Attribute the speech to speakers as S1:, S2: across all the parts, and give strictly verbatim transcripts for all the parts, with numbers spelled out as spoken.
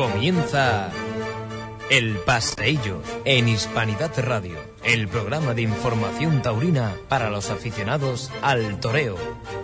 S1: Comienza El Paseillo en Hispanidad Radio, el programa de información taurina para los aficionados al toreo.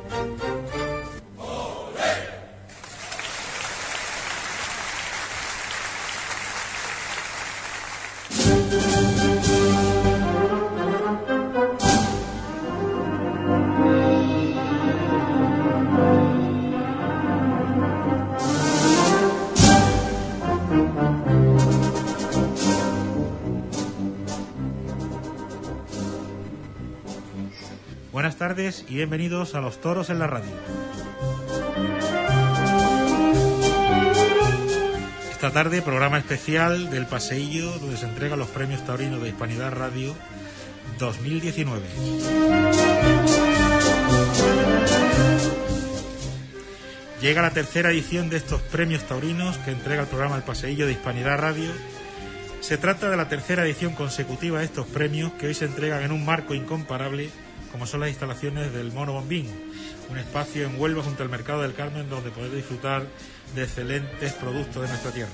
S2: Buenas tardes y bienvenidos a Los Toros en la Radio. Esta tarde, programa especial del Paseillo, donde se entregan los premios taurinos de Hispanidad Radio dos mil diecinueve. Llega la tercera edición de estos premios taurinos que entrega el programa El Paseillo de Hispanidad Radio. Se trata de la tercera edición consecutiva de estos premios, que hoy se entregan en un marco incomparable, como son las instalaciones del Mono Bombín, un espacio en Huelva junto al Mercado del Carmen donde poder disfrutar de excelentes productos de nuestra tierra.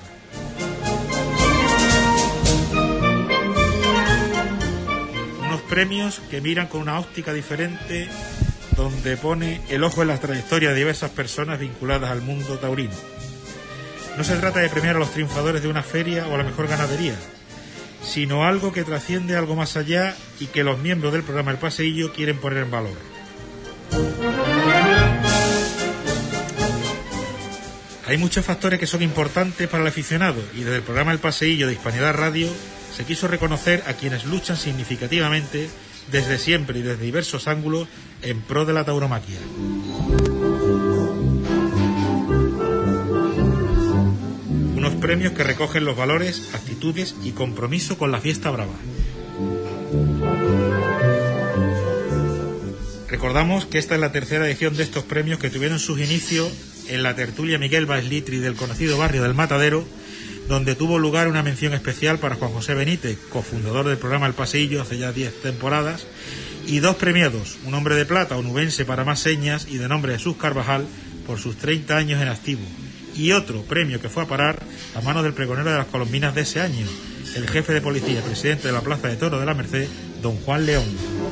S2: Unos premios que miran con una óptica diferente, donde pone el ojo en la trayectoria de diversas personas vinculadas al mundo taurino. No se trata de premiar a los triunfadores de una feria o a la mejor ganadería, sino algo que trasciende algo más allá y que los miembros del programa El Paseillo quieren poner en valor. Hay muchos factores que son importantes para el aficionado y desde el programa El Paseillo de Hispanidad Radio se quiso reconocer a quienes luchan significativamente desde siempre y desde diversos ángulos en pro de la tauromaquia. Unos premios que recogen los valores, actitudes y compromiso con la fiesta brava. Recordamos que esta es la tercera edición de estos premios, que tuvieron sus inicios en la tertulia Miguel Baslitri del conocido barrio del Matadero, donde tuvo lugar una mención especial para Juan José Benítez, cofundador del programa El Paseillo hace ya diez temporadas, y dos premiados, un hombre de plata onubense para más señas y de nombre Jesús Carvajal por sus treinta años en activo, y otro premio que fue a parar a manos del pregonero de las Colombinas de ese año, el jefe de policía, presidente de la Plaza de Toros de la Merced, don Juan León.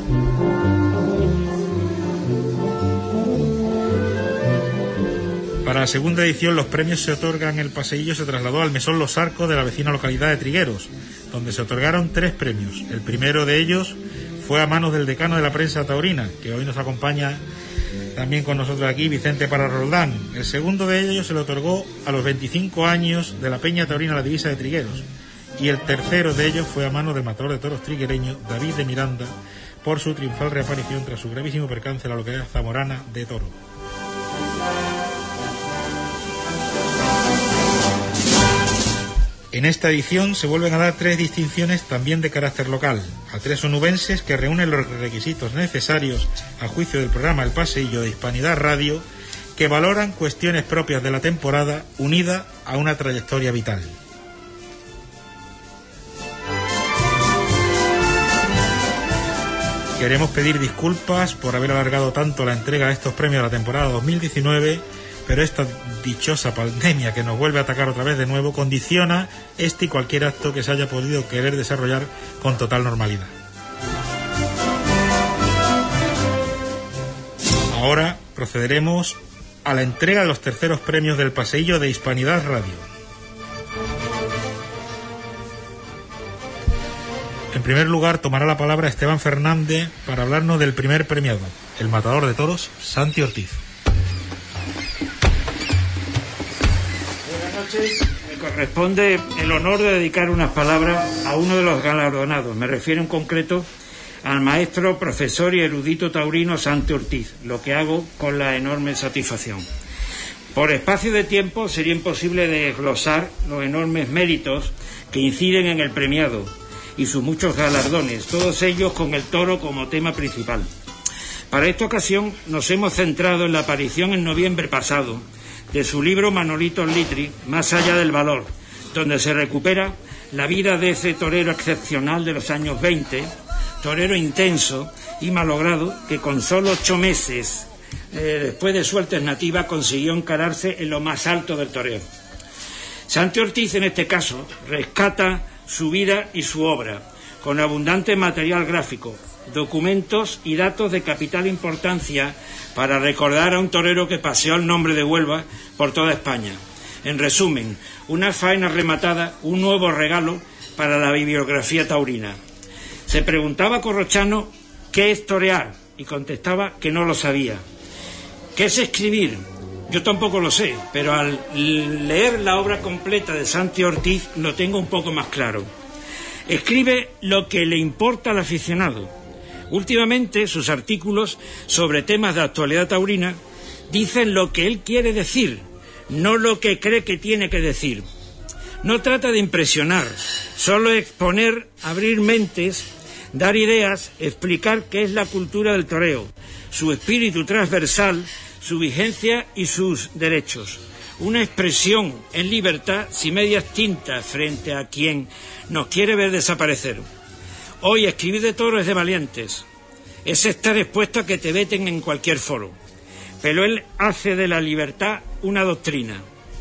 S2: Para la segunda edición los premios se otorgan. El Paseillo se trasladó al Mesón Los Arcos de la vecina localidad de Trigueros, donde se otorgaron tres premios. El primero de ellos fue a manos del decano de la prensa taurina, que hoy nos acompaña también con nosotros aquí, Vicente Parra Roldán. El segundo de ellos se le otorgó a los veinticinco años de la Peña Taurina La Divisa de Trigueros. Y el tercero de ellos fue a manos del matador de toros triguereño, David de Miranda, por su triunfal reaparición tras su gravísimo percance en la localidad zamorana de Toro. En esta edición se vuelven a dar tres distinciones también de carácter local, a tres onubenses que reúnen los requisitos necesarios a juicio del programa El Paseillo de Hispanidad Radio, que valoran cuestiones propias de la temporada unida a una trayectoria vital. Queremos pedir disculpas por haber alargado tanto la entrega de estos premios de la temporada dos mil diecinueve, pero esta dichosa pandemia que nos vuelve a atacar otra vez de nuevo condiciona este y cualquier acto que se haya podido querer desarrollar con total normalidad. Ahora procederemos a la entrega de los terceros premios del Paseillo de Hispanidad Radio. En primer lugar tomará la palabra Esteban Fernández para hablarnos del primer premiado, el matador de toros Santi Ortiz.
S3: Me corresponde el honor de dedicar unas palabras a uno de los galardonados. Me refiero en concreto al maestro, profesor y erudito taurino Santi Ortiz, lo que hago con la enorme satisfacción. Por espacio de tiempo sería imposible desglosar los enormes méritos que inciden en el premiado y sus muchos galardones, todos ellos con el toro como tema principal. Para esta ocasión nos hemos centrado en la aparición en noviembre pasado de su libro Manolito Litri, Más allá del valor, donde se recupera la vida de ese torero excepcional de los años veinte, torero intenso y malogrado, que con solo ocho meses eh, después de su alternativa consiguió encararse en lo más alto del toreo. Santi Ortiz, en este caso, rescata su vida y su obra, con abundante material gráfico, documentos y datos de capital importancia para recordar a un torero que paseó el nombre de Huelva por toda España. En resumen, una faena rematada, un nuevo regalo para la bibliografía taurina. Se preguntaba Corrochano qué es torear y contestaba que no lo sabía. ¿Qué es escribir? Yo tampoco lo sé, pero al leer la obra completa de Santi Ortiz lo tengo un poco más claro. Escribe lo que le importa al aficionado. Últimamente sus artículos sobre temas de actualidad taurina dicen lo que él quiere decir, no lo que cree que tiene que decir. No trata de impresionar, solo exponer, abrir mentes, dar ideas, explicar qué es la cultura del toreo, su espíritu transversal, su vigencia y sus derechos. Una expresión en libertad sin medias tintas frente a quien nos quiere ver desaparecer. Hoy escribir de toro es de valientes, es estar expuesto a que te veten en cualquier foro. Pero él hace de la libertad una doctrina.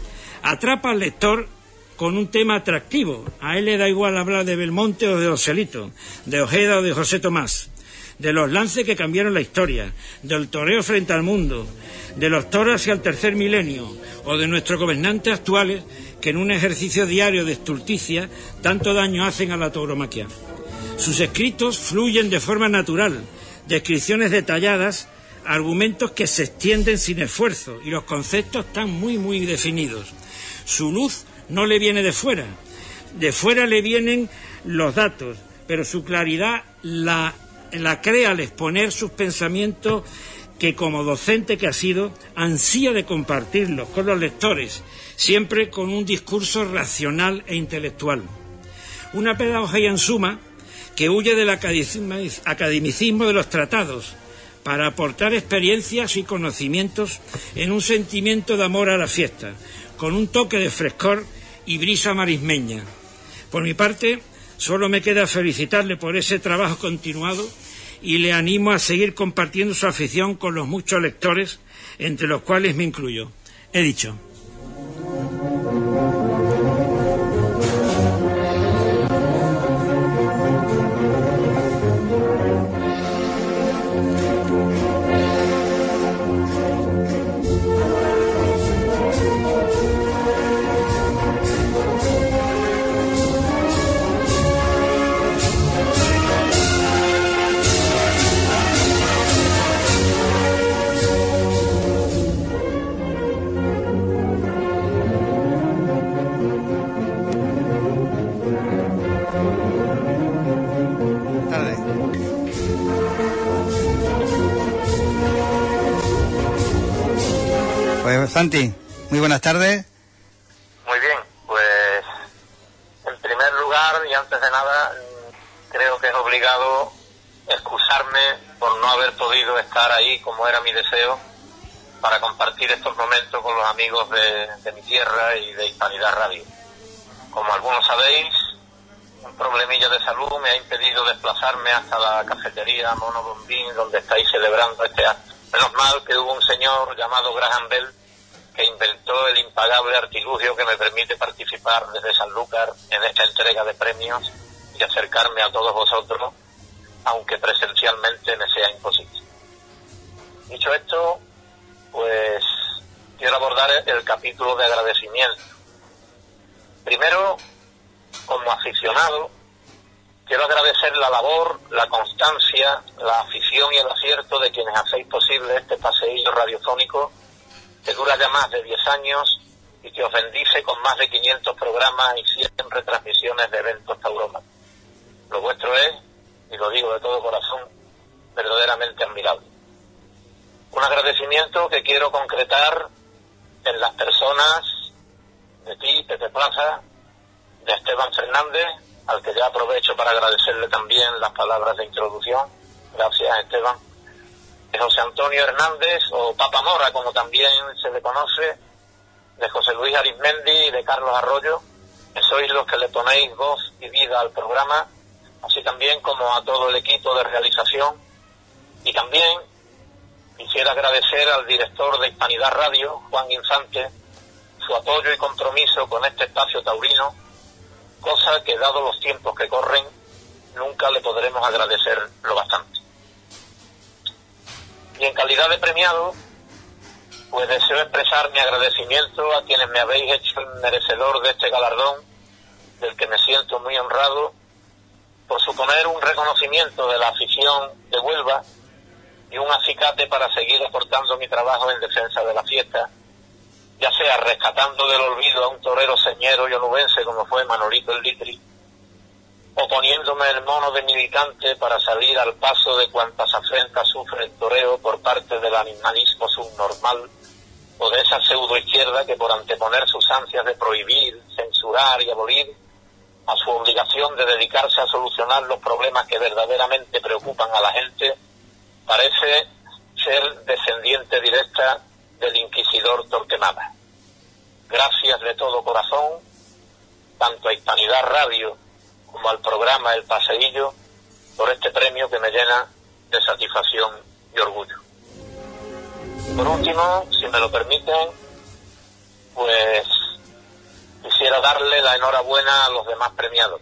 S3: Atrapa al lector con un tema atractivo. A él le da igual hablar de Belmonte o de Joselito, de Ojeda o de José Tomás, de los lances que cambiaron la historia, del toreo frente al mundo, de los toros hacia el tercer milenio, o de nuestros gobernantes actuales que en un ejercicio diario de estulticia tanto daño hacen a la tauromaquia. Sus escritos fluyen de forma natural, descripciones detalladas, argumentos que se extienden sin esfuerzo y los conceptos están muy muy definidos. Su luz no le viene de fuera, de fuera le vienen los datos, pero su claridad la, la crea al exponer sus pensamientos que como docente que ha sido, ansía de compartirlos con los lectores, siempre con un discurso racional e intelectual. Una pedagogía en suma que huye del academicismo de los tratados para aportar experiencias y conocimientos en un sentimiento de amor a la fiesta, con un toque de frescor y brisa marismeña. Por mi parte, solo me queda felicitarle por ese trabajo continuado y le animo a seguir compartiendo su afición con los muchos lectores, entre los cuales me incluyo. He dicho.
S4: Santi, muy buenas tardes.
S5: Muy bien, pues en primer lugar y antes de nada creo que es obligado excusarme por no haber podido estar ahí como era mi deseo para compartir estos momentos con los amigos de, de mi tierra y de Hispanidad Radio. Como algunos sabéis, un problemilla de salud me ha impedido desplazarme hasta la cafetería Mono Bombín donde estáis celebrando este acto. Menos mal que hubo un señor llamado Graham Bell que inventó el impagable artilugio que me permite participar desde Sanlúcar en esta entrega de premios y acercarme a todos vosotros, aunque presencialmente me sea imposible. Dicho esto, pues quiero abordar el capítulo de agradecimiento. Primero, como aficionado, quiero agradecer la labor, la constancia, la afición y el acierto de quienes hacéis posible este paseillo radiofónico que dura ya más de diez años y que os bendice con más de quinientos programas y cien retransmisiones de eventos taurómanos. Lo vuestro es, y lo digo de todo corazón, verdaderamente admirable. Un agradecimiento que quiero concretar en las personas de ti, Pepe Plaza, de Esteban Fernández, al que ya aprovecho para agradecerle también las palabras de introducción. Gracias, Esteban. De José Antonio Hernández, o Papa Mora, como también se le conoce, de José Luis Arizmendi y de Carlos Arroyo, que sois los que le ponéis voz y vida al programa, así también como a todo el equipo de realización. Y también quisiera agradecer al director de Hispanidad Radio, Juan Infante, su apoyo y compromiso con este espacio taurino, cosa que, dado los tiempos que corren, nunca le podremos agradecer lo bastante. Y en calidad de premiado, pues deseo expresar mi agradecimiento a quienes me habéis hecho el merecedor de este galardón, del que me siento muy honrado, por suponer un reconocimiento de la afición de Huelva y un acicate para seguir aportando mi trabajo en defensa de la fiesta, ya sea rescatando del olvido a un torero señero y onubense como fue Manolito el Litri, o poniéndome el mono de militante para salir al paso de cuantas afrentas sufre el toreo por parte del animalismo subnormal o de esa pseudoizquierda que, por anteponer sus ansias de prohibir, censurar y abolir, a su obligación de dedicarse a solucionar los problemas que verdaderamente preocupan a la gente, parece ser descendiente directa del inquisidor Torquemada. Gracias de todo corazón, tanto a Hispanidad Radio como al programa El Paseillo, por este premio que me llena de satisfacción y orgullo. Por último, si me lo permiten, pues quisiera darle la enhorabuena a los demás premiados.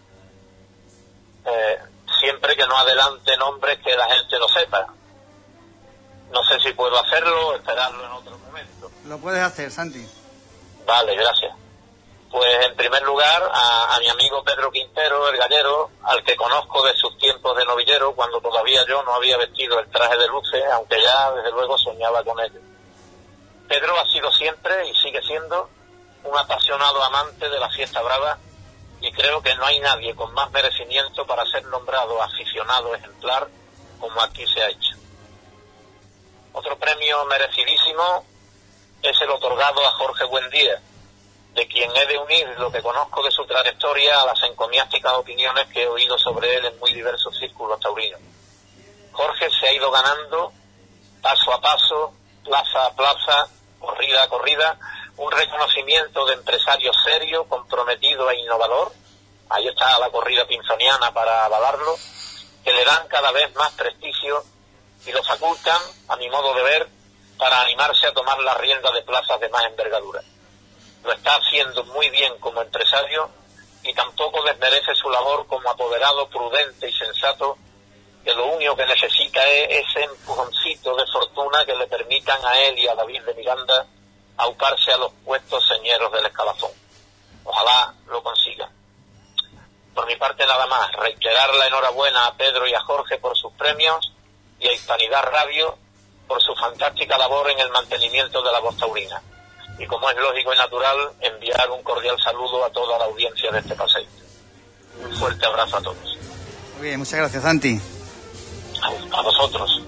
S5: Eh, siempre que no adelante nombres que la gente no sepa. No sé si puedo hacerlo o esperarlo en otro momento.
S4: Lo puedes hacer, Santi.
S5: Vale, gracias. Pues en primer lugar a, a mi amigo Pedro Quintero, el gallero, al que conozco de sus tiempos de novillero, cuando todavía yo no había vestido el traje de luces, aunque ya desde luego soñaba con ello. Pedro ha sido siempre y sigue siendo un apasionado amante de la fiesta brava, y creo que no hay nadie con más merecimiento para ser nombrado aficionado ejemplar como aquí se ha hecho. Otro premio merecidísimo es el otorgado a Jorge Buendía, de quien he de unir lo que conozco de su trayectoria a las encomiásticas opiniones que he oído sobre él en muy diversos círculos taurinos. Jorge se ha ido ganando, paso a paso, plaza a plaza, corrida a corrida, un reconocimiento de empresario serio, comprometido e innovador. Ahí está la corrida pinzoniana para avalarlo, que le dan cada vez más prestigio y lo facultan, a mi modo de ver, para animarse a tomar la rienda de plazas de más envergadura. Lo está haciendo muy bien como empresario y tampoco desmerece su labor como apoderado prudente y sensato, que lo único que necesita es ese empujoncito de fortuna que le permitan a él y a David de Miranda auparse a los puestos señeros del escalafón. Ojalá lo consigan. Por mi parte nada más, reiterar la enhorabuena a Pedro y a Jorge por sus premios y a Hispanidad Radio por su fantástica labor en el mantenimiento de la voz taurina. Y como es lógico y natural, enviar un cordial saludo a toda la audiencia de este paseo. Un fuerte abrazo a todos.
S4: Muy bien, muchas gracias, Santi.
S5: A, a vosotros.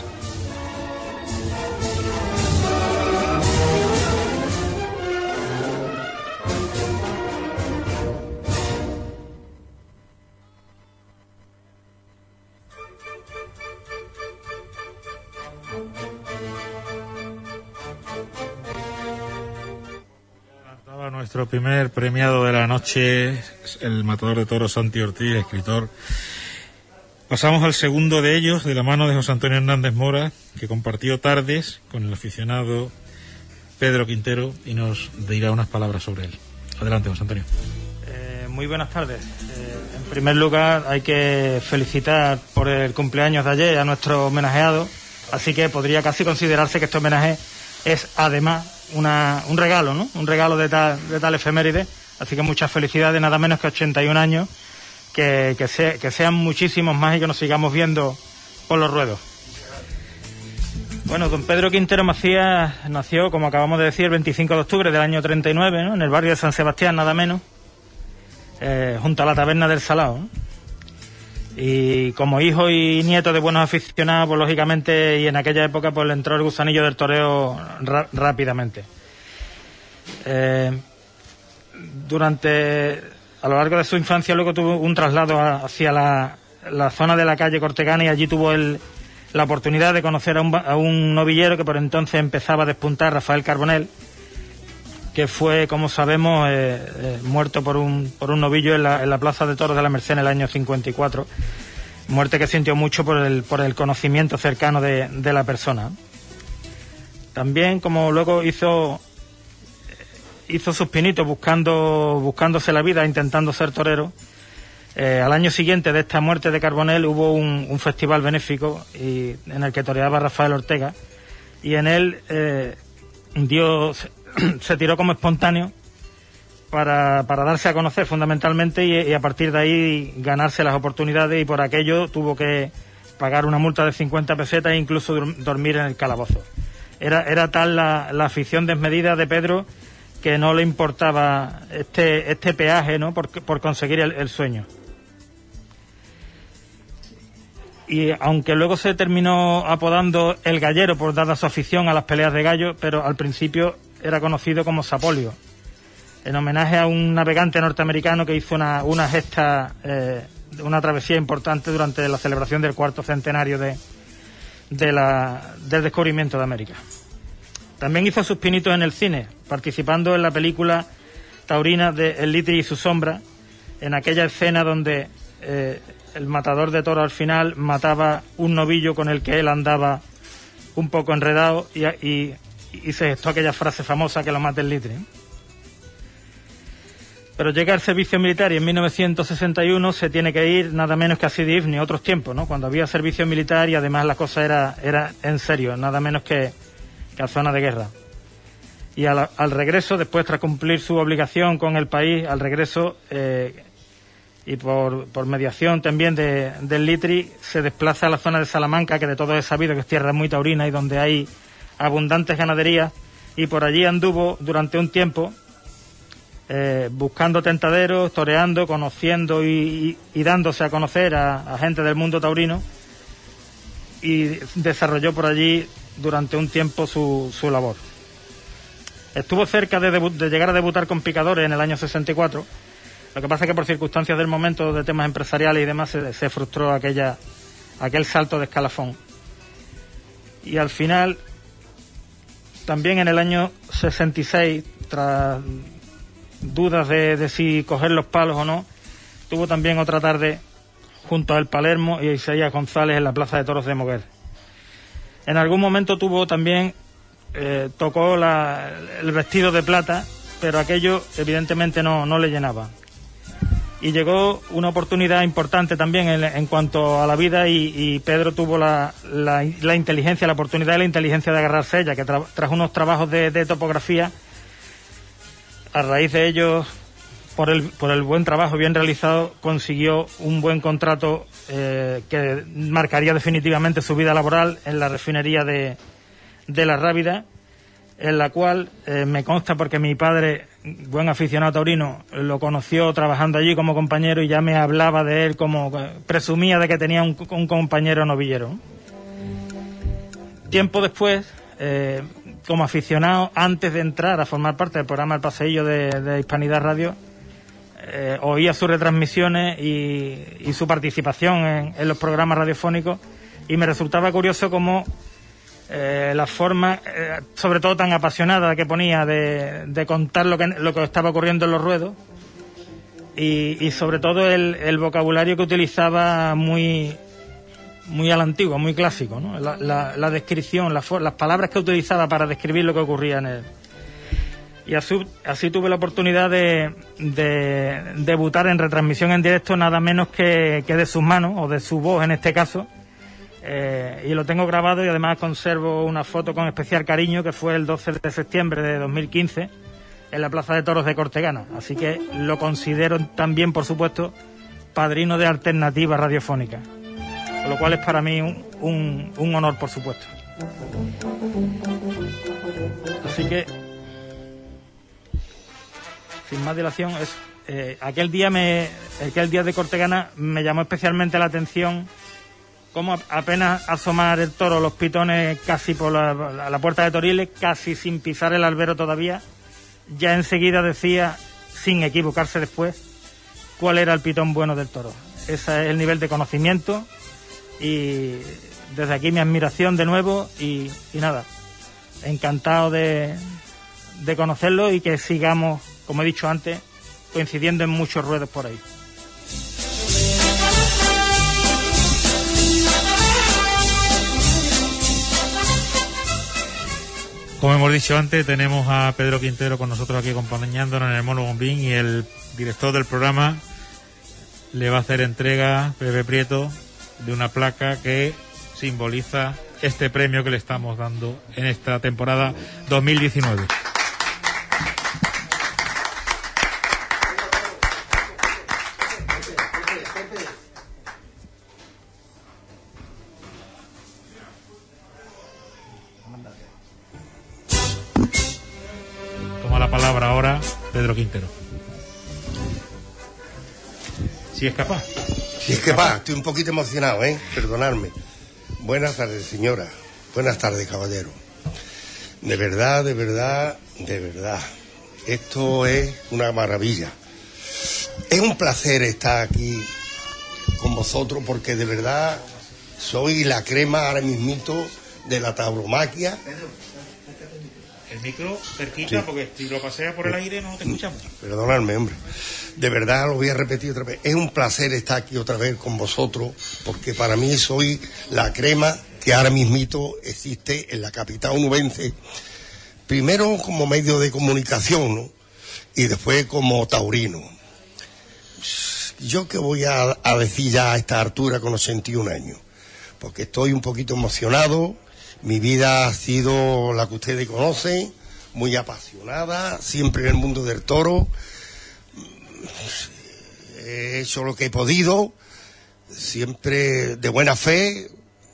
S2: Nuestro primer premiado de la noche, el matador de toros Santi Ortiz, escritor. Pasamos al segundo de ellos, de la mano de José Antonio Hernández Mora, que compartió tardes con el aficionado Pedro Quintero y nos dirá unas palabras sobre él. Adelante, José Antonio.
S6: Eh, muy buenas tardes. Eh, en primer lugar, hay que felicitar por el cumpleaños de ayer a nuestro homenajeado, así que podría casi considerarse que este homenaje es además Una, un regalo, ¿no? Un regalo de tal, de tal efeméride. Así que muchas felicidades, nada menos que ochenta y un años, que, que, se, que sean muchísimos más y que nos sigamos viendo por los ruedos. Bueno, don Pedro Quintero Macías nació, como acabamos de decir, el veinticinco de octubre del año treinta y nueve, ¿no? En el barrio de San Sebastián, nada menos, eh, junto a la taberna del Salao, ¿no? Y como hijo y nieto de buenos aficionados, pues lógicamente, y en aquella época, pues le entró el gusanillo del toreo rápidamente. Eh, durante, a lo largo de su infancia, luego tuvo un traslado a, hacia la, la zona de la calle Cortegana, y allí tuvo el, la oportunidad de conocer a un, a un novillero que por entonces empezaba a despuntar, Rafael Carbonell, que fue, como sabemos, eh, eh, muerto por un por un novillo en la, en la Plaza de Toros de la Merced en el año cincuenta y cuatro. Muerte que sintió mucho por el por el conocimiento cercano de, de la persona. También, como luego hizo hizo sus pinitos buscando buscándose la vida, intentando ser torero. Eh, al año siguiente de esta muerte de Carbonell hubo un, un festival benéfico y, en el que toreaba Rafael Ortega, y en él eh, dio, se, se tiró como espontáneo para, para darse a conocer fundamentalmente y, y a partir de ahí ganarse las oportunidades, y por aquello tuvo que pagar una multa de cincuenta pesetas e incluso dormir en el calabozo. Era, era tal la, la afición desmedida de Pedro que no le importaba este, este peaje, ¿no?, por, por conseguir el, el sueño. Y aunque luego se terminó apodando el Gallero por dada su afición a las peleas de gallo, pero al principio era conocido como Sapolio, en homenaje a un navegante norteamericano que hizo una, una gesta, eh, una travesía importante durante la celebración del cuarto centenario de, de la, del descubrimiento de América. También hizo sus pinitos en el cine, participando en la película taurina de El Litri y su sombra, en aquella escena donde eh, el matador de toro al final mataba un novillo con el que él andaba un poco enredado y, y, y se gestó aquella frase famosa, que lo mate el Litri. Pero llega al servicio militar y en mil novecientos sesenta y uno se tiene que ir nada menos que a Sidi Ifni, otros tiempos, ¿no?, cuando había servicio militar y además la cosa era, era en serio, nada menos que, que a zona de guerra. Y al, al regreso, después tras cumplir su obligación con el país, al regreso eh, y por, por mediación también de, del Litri, se desplaza a la zona de Salamanca, que de todo es sabido que es tierra muy taurina y donde hay abundantes ganaderías, y por allí anduvo durante un tiempo eh, buscando tentaderos, toreando, conociendo y, y, y dándose a conocer a, a gente del mundo taurino, y desarrolló por allí durante un tiempo su, su labor. Estuvo cerca de, debu- de llegar a debutar con picadores en el año sesenta y cuatro, lo que pasa es que por circunstancias del momento, de temas empresariales y demás, se, se frustró aquella, aquel salto de escalafón. Y al final, también en el año sesenta y seis, tras dudas de, de si coger los palos o no, tuvo también otra tarde junto a El Palermo y a Isaías González en la Plaza de Toros de Moguer. En algún momento tuvo también, eh, tocó la, el vestido de plata, pero aquello evidentemente no, no le llenaba. Y llegó una oportunidad importante también en, en cuanto a la vida, y, y Pedro tuvo la, la, la inteligencia, la oportunidad y la inteligencia de agarrarse a ella, que tra, tras unos trabajos de, de topografía, a raíz de ellos, por el, por el buen trabajo bien realizado, consiguió un buen contrato eh, que marcaría definitivamente su vida laboral en la refinería de, de La Rábida, en la cual eh, me consta, porque mi padre, buen aficionado taurino, lo conoció trabajando allí como compañero y ya me hablaba de él, como presumía de que tenía un, un compañero novillero. Tiempo después, eh, como aficionado, antes de entrar a formar parte del programa El Paseillo de, de Hispanidad Radio, eh, oía sus retransmisiones y, y su participación en, en los programas radiofónicos, y me resultaba curioso cómo Eh, la forma, eh, sobre todo tan apasionada que ponía de, de contar lo que, lo que estaba ocurriendo en los ruedos, y, y sobre todo el, el vocabulario que utilizaba muy muy a la antigua, muy clásico, ¿no? La, la, la descripción, la, las palabras que utilizaba para describir lo que ocurría en él. Y así, así tuve la oportunidad de, de debutar en retransmisión en directo, nada menos que, que de sus manos, o de su voz en este caso. Eh, y lo tengo grabado, y además conservo una foto con especial cariño, que fue el doce de septiembre de dos mil quince en la Plaza de Toros de Cortegana, así que lo considero también, por supuesto, padrino de alternativa radiofónica, lo cual es para mí un, un, un honor, por supuesto. Así que, sin más dilación, es, eh, aquel día me, aquel día de Cortegana me llamó especialmente la atención cómo apenas asomar el toro, los pitones casi por la, la puerta de Toriles, casi sin pisar el albero todavía, ya enseguida decía, sin equivocarse después, cuál era el pitón bueno del toro. Ese es el nivel de conocimiento, y desde aquí mi admiración de nuevo, y, y nada, encantado de, de conocerlo, y que sigamos, como he dicho antes, coincidiendo en muchos ruedos por ahí.
S2: Como hemos dicho antes, tenemos a Pedro Quintero con nosotros aquí acompañándonos en el Mono Bombín, y el director del programa le va a hacer entrega, Pepe Prieto, de una placa que simboliza este premio que le estamos dando en esta temporada dos mil diecinueve. Toma la palabra ahora Pedro Quintero. Si es capaz.
S7: Si es capaz, estoy un poquito emocionado, ¿eh? Perdonadme. Buenas tardes, señora. Buenas tardes, caballero. De verdad, de verdad, de verdad. Esto es una maravilla. Es un placer estar aquí con vosotros porque de verdad soy la crema ahora mismito de la tauromaquia.
S2: El micro cerquita, sí, porque si lo paseas por el aire no te escuchamos.
S7: Perdonadme, hombre. De verdad, lo voy a repetir otra vez. Es un placer estar aquí otra vez con vosotros, porque para mí soy la crema que ahora mismito existe en la capital onubense. Primero como medio de comunicación, ¿no? Y después como taurino. Yo que voy a, a decir ya a esta altura con ochenta y un años, porque estoy un poquito emocionado. Mi vida ha sido la que ustedes conocen, muy apasionada, siempre en el mundo del toro. He hecho lo que he podido, siempre de buena fe.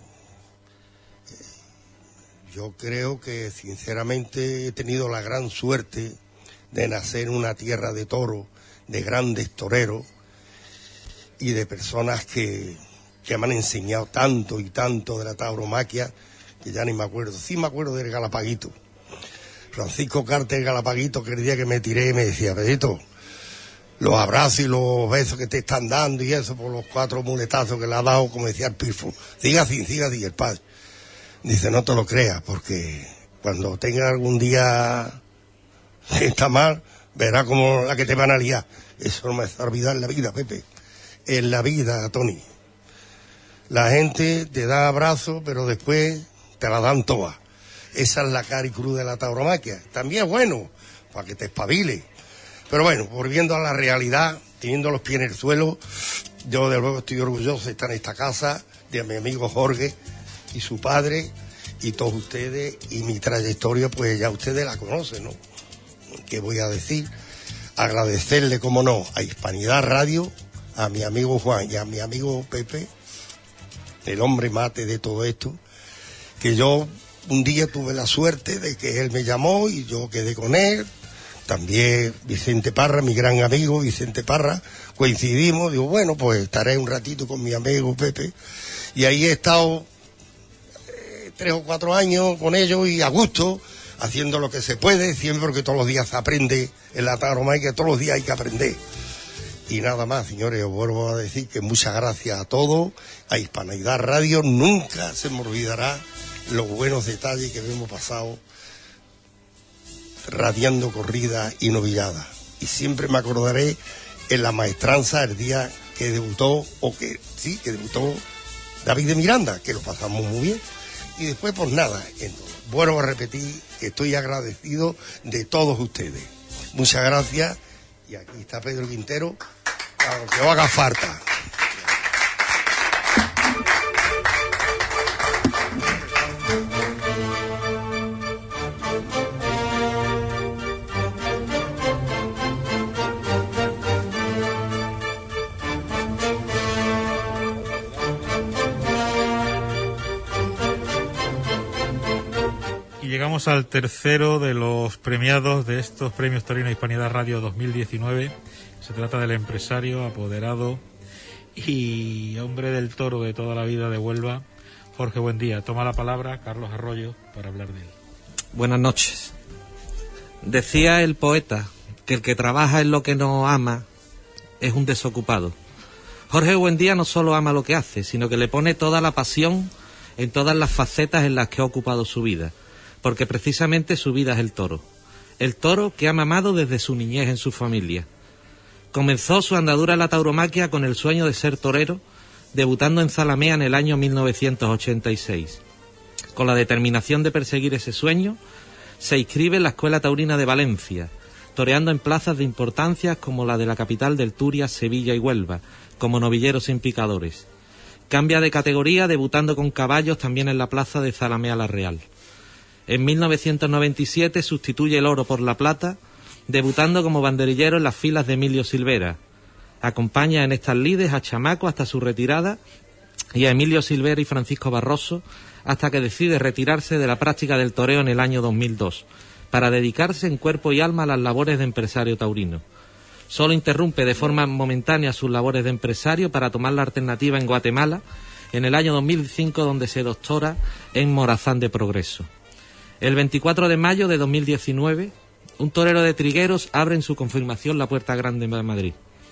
S7: Yo creo que sinceramente he tenido la gran suerte de nacer en una tierra de toros, de grandes toreros y de personas que, que me han enseñado tanto y tanto de la tauromaquia, que ya ni me acuerdo. Sí me acuerdo del Galapaguito. Francisco Carter Galapaguito, que el día que me tiré me decía: Pedrito, los abrazos y los besos que te están dando y eso por los cuatro muletazos que le ha dado, como decía el Pilfo. Siga así, siga así, el padre. Dice: no te lo creas, porque cuando tenga algún día que está mal, verás como la que te van a liar. Eso no me hace olvidar en la vida, Pepe. En la vida, Tony. La gente te da abrazos, pero después te la dan todas. Esa es la cara y cruz de la tauromaquia. También es bueno, para que te espabile. Pero bueno, volviendo a la realidad, teniendo los pies en el suelo, yo de luego estoy orgulloso de estar en esta casa, de mi amigo Jorge y su padre, y todos ustedes, y mi trayectoria, pues ya ustedes la conocen, ¿no? ¿Qué voy a decir? Agradecerle, como no, a Hispanidad Radio, a mi amigo Juan y a mi amigo Pepe, el hombre mate de todo esto, que yo un día tuve la suerte de que él me llamó y yo quedé con él. También Vicente Parra, mi gran amigo Vicente Parra, coincidimos. Digo, bueno, pues estaré un ratito con mi amigo Pepe, y ahí he estado eh, tres o cuatro años con ellos y a gusto, haciendo lo que se puede, siempre, porque todos los días se aprende en la tauromaquia, todos los días hay que aprender. Y nada más, señores, os vuelvo a decir que muchas gracias a todos, a Hispanidad Radio. Nunca se me olvidará los buenos detalles que hemos pasado radiando corrida y novillada. Y siempre me acordaré en la maestranza el día que debutó, o que sí, que debutó David de Miranda, que lo pasamos muy bien. Y después, pues nada, entonces, vuelvo a repetir que estoy agradecido de todos ustedes. Muchas gracias. Y aquí está Pedro Quintero, a lo que os haga falta.
S2: Llegamos al tercero de los premiados de estos premios Taurino Hispanidad Radio dos mil diecinueve. Se trata del empresario, apoderado y hombre del toro de toda la vida de Huelva, Jorge Buendía. Toma la palabra Carlos Arroyo para hablar de él.
S8: Buenas noches. Decía el poeta que el que trabaja en lo que no ama es un desocupado. Jorge Buendía no solo ama lo que hace, sino que le pone toda la pasión en todas las facetas en las que ha ocupado su vida, porque precisamente su vida es el toro. El toro que ha mamado desde su niñez en su familia. Comenzó su andadura en la tauromaquia con el sueño de ser torero, debutando en Zalamea en el año mil novecientos ochenta y seis. Con la determinación de perseguir ese sueño, se inscribe en la Escuela Taurina de Valencia, toreando en plazas de importancia como la de la capital del Turia, Sevilla y Huelva, como novilleros sin picadores. Cambia de categoría debutando con caballos también en la plaza de Zalamea la Real. En mil novecientos noventa y siete sustituye el oro por la plata, debutando como banderillero en las filas de Emilio Silvera. Acompaña en estas lides a Chamaco hasta su retirada y a Emilio Silvera y Francisco Barroso hasta que decide retirarse de la práctica del toreo en el año dos mil dos, para dedicarse en cuerpo y alma a las labores de empresario taurino. Solo interrumpe de forma momentánea sus labores de empresario para tomar la alternativa en Guatemala en el año dos mil cinco, donde se doctora en Morazán de Progreso. El veinticuatro de mayo de dos mil diecinueve, un torero de Trigueros abre en su confirmación la Puerta Grande de Madrid.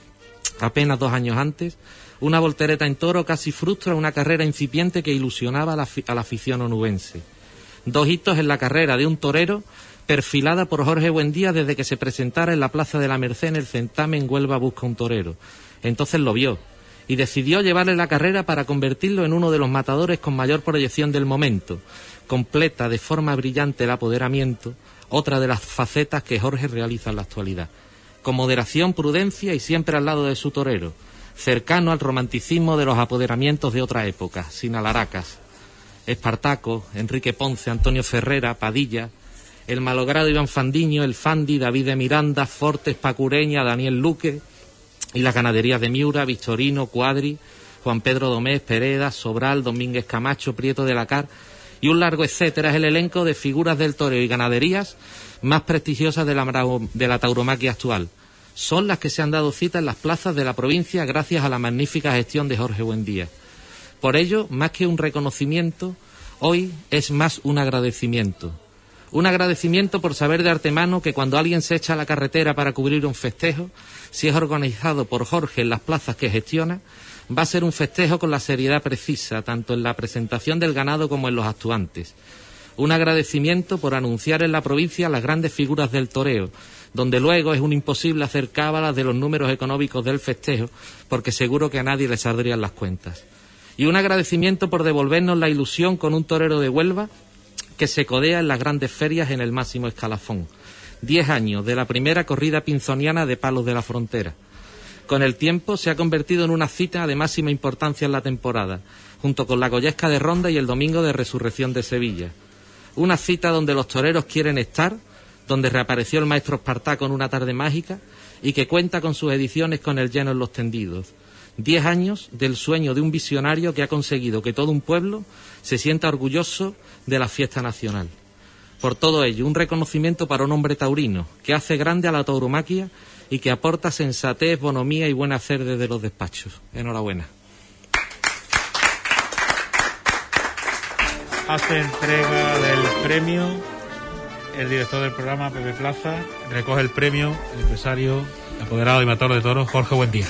S8: Apenas dos años antes, una voltereta en toro casi frustra una carrera incipiente que ilusionaba a la, a la afición onubense. Dos hitos en la carrera de un torero perfilada por Jorge Buendía desde que se presentara en la Plaza de la Merced en el certamen Huelva Busca un Torero. Entonces lo vio y decidió llevarle la carrera para convertirlo en uno de los matadores con mayor proyección del momento. Completa de forma brillante el apoderamiento, otra de las facetas que Jorge realiza en la actualidad. Con moderación, prudencia y siempre al lado de su torero, cercano al romanticismo de los apoderamientos de otra época, sin alaracas. Espartaco, Enrique Ponce, Antonio Ferrera, Padilla, el malogrado Iván Fandiño, el Fandi, David de Miranda, Fortes, Pacureña, Daniel Luque y las ganaderías de Miura, Victorino, Cuadri, Juan Pedro Domés, Pereda, Sobral, Domínguez Camacho, Prieto de la Car y un largo etcétera es el elenco de figuras del toreo y ganaderías más prestigiosas de la, de la tauromaquia actual. Son las que se han dado cita en las plazas de la provincia gracias a la magnífica gestión de Jorge Buendía. Por ello, más que un reconocimiento, hoy es más un agradecimiento. Un agradecimiento por saber de antemano que cuando alguien se echa a la carretera para cubrir un festejo, si es organizado por Jorge en las plazas que gestiona, va a ser un festejo con la seriedad precisa, tanto en la presentación del ganado como en los actuantes. Un agradecimiento por anunciar en la provincia las grandes figuras del toreo, donde luego es un imposible hacer cábalas de los números económicos del festejo, porque seguro que a nadie le saldrían las cuentas. Y un agradecimiento por devolvernos la ilusión con un torero de Huelva que se codea en las grandes ferias en el máximo escalafón. Diez años de la primera corrida pinzoniana de Palos de la Frontera. Con el tiempo se ha convertido en una cita de máxima importancia en la temporada, junto con la Goyesca de Ronda y el Domingo de Resurrección de Sevilla. Una cita donde los toreros quieren estar, donde reapareció el maestro Espartaco en una tarde mágica y que cuenta con sus ediciones con el lleno en los tendidos. Diez años del sueño de un visionario que ha conseguido que todo un pueblo se sienta orgulloso de la fiesta nacional. Por todo ello, un reconocimiento para un hombre taurino que hace grande a la tauromaquia y que aporta sensatez, bonomía y buen hacer desde los despachos. Enhorabuena.
S2: Hace entrega del premio el director del programa, Pepe Plaza. Recoge el premio el empresario, apoderado y matador de toros, Jorge Buendía.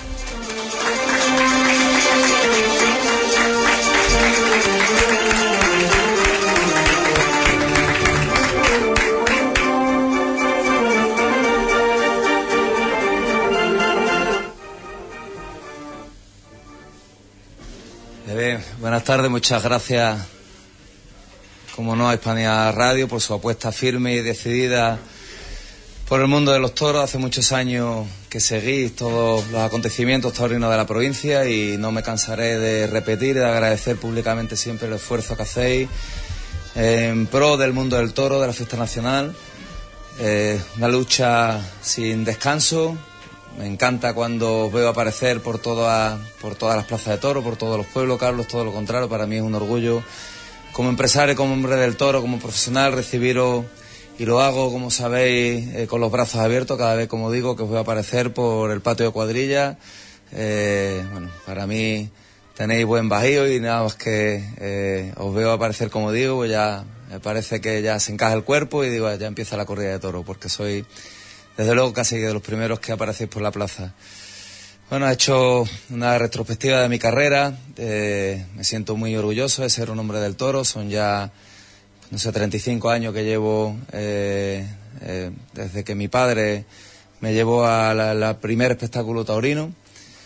S9: Bien, buenas tardes, muchas gracias, como no, a Hispania Radio por su apuesta firme y decidida por el mundo de los toros. Hace muchos años que seguís todos los acontecimientos taurinos de la provincia y no me cansaré de repetir y de agradecer públicamente siempre el esfuerzo que hacéis en pro del mundo del toro, de la fiesta nacional. Eh, una lucha sin descanso. Me encanta cuando os veo aparecer por todas por todas las plazas de toro, por todos los pueblos, Carlos, todo lo contrario. Para mí es un orgullo, como empresario, como hombre del toro, como profesional, recibiros, y lo hago, como sabéis, eh, con los brazos abiertos, cada vez, como digo, que os veo aparecer por el patio de cuadrilla. Eh, bueno, para mí tenéis buen bajío y nada más que eh, os veo aparecer, como digo, pues ya me parece que ya se encaja el cuerpo y digo, ya empieza la corrida de toro, porque soy... desde luego casi de los primeros que aparecéis por la plaza. Bueno, he hecho una retrospectiva de mi carrera. Eh, me siento muy orgulloso de ser un hombre del toro. Son ya, no sé, treinta y cinco años que llevo eh, eh, desde que mi padre me llevó a la, la primer espectáculo taurino.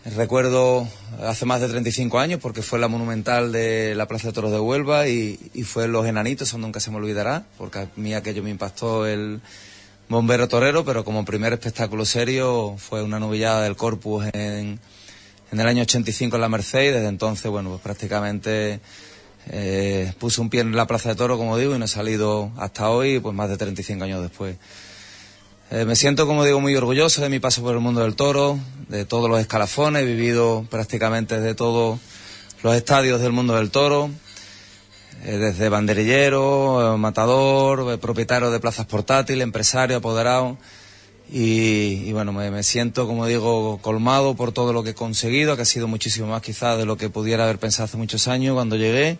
S9: Recuerdo hace más de treinta y cinco años, porque fue la monumental de la Plaza de Toros de Huelva y, y fue Los Enanitos, eso nunca se me olvidará, porque a mí aquello me impactó el bombero torero, pero como primer espectáculo serio fue una novillada del Corpus en, en el año ochenta y cinco en la Merced, y desde entonces, bueno, pues prácticamente eh, puse un pie en la Plaza de Toros, como digo, y no he salido hasta hoy, pues más de treinta y cinco años después. Eh, me siento, como digo, muy orgulloso de mi paso por el mundo del toro, de todos los escalafones, he vivido prácticamente desde todos los estadios del mundo del toro, eh, desde banderillero, eh, matador, eh, propietario de plazas portátiles, empresario, apoderado, y, y bueno, me, me siento, como digo, colmado por todo lo que he conseguido, que ha sido muchísimo más quizás de lo que pudiera haber pensado hace muchos años cuando llegué.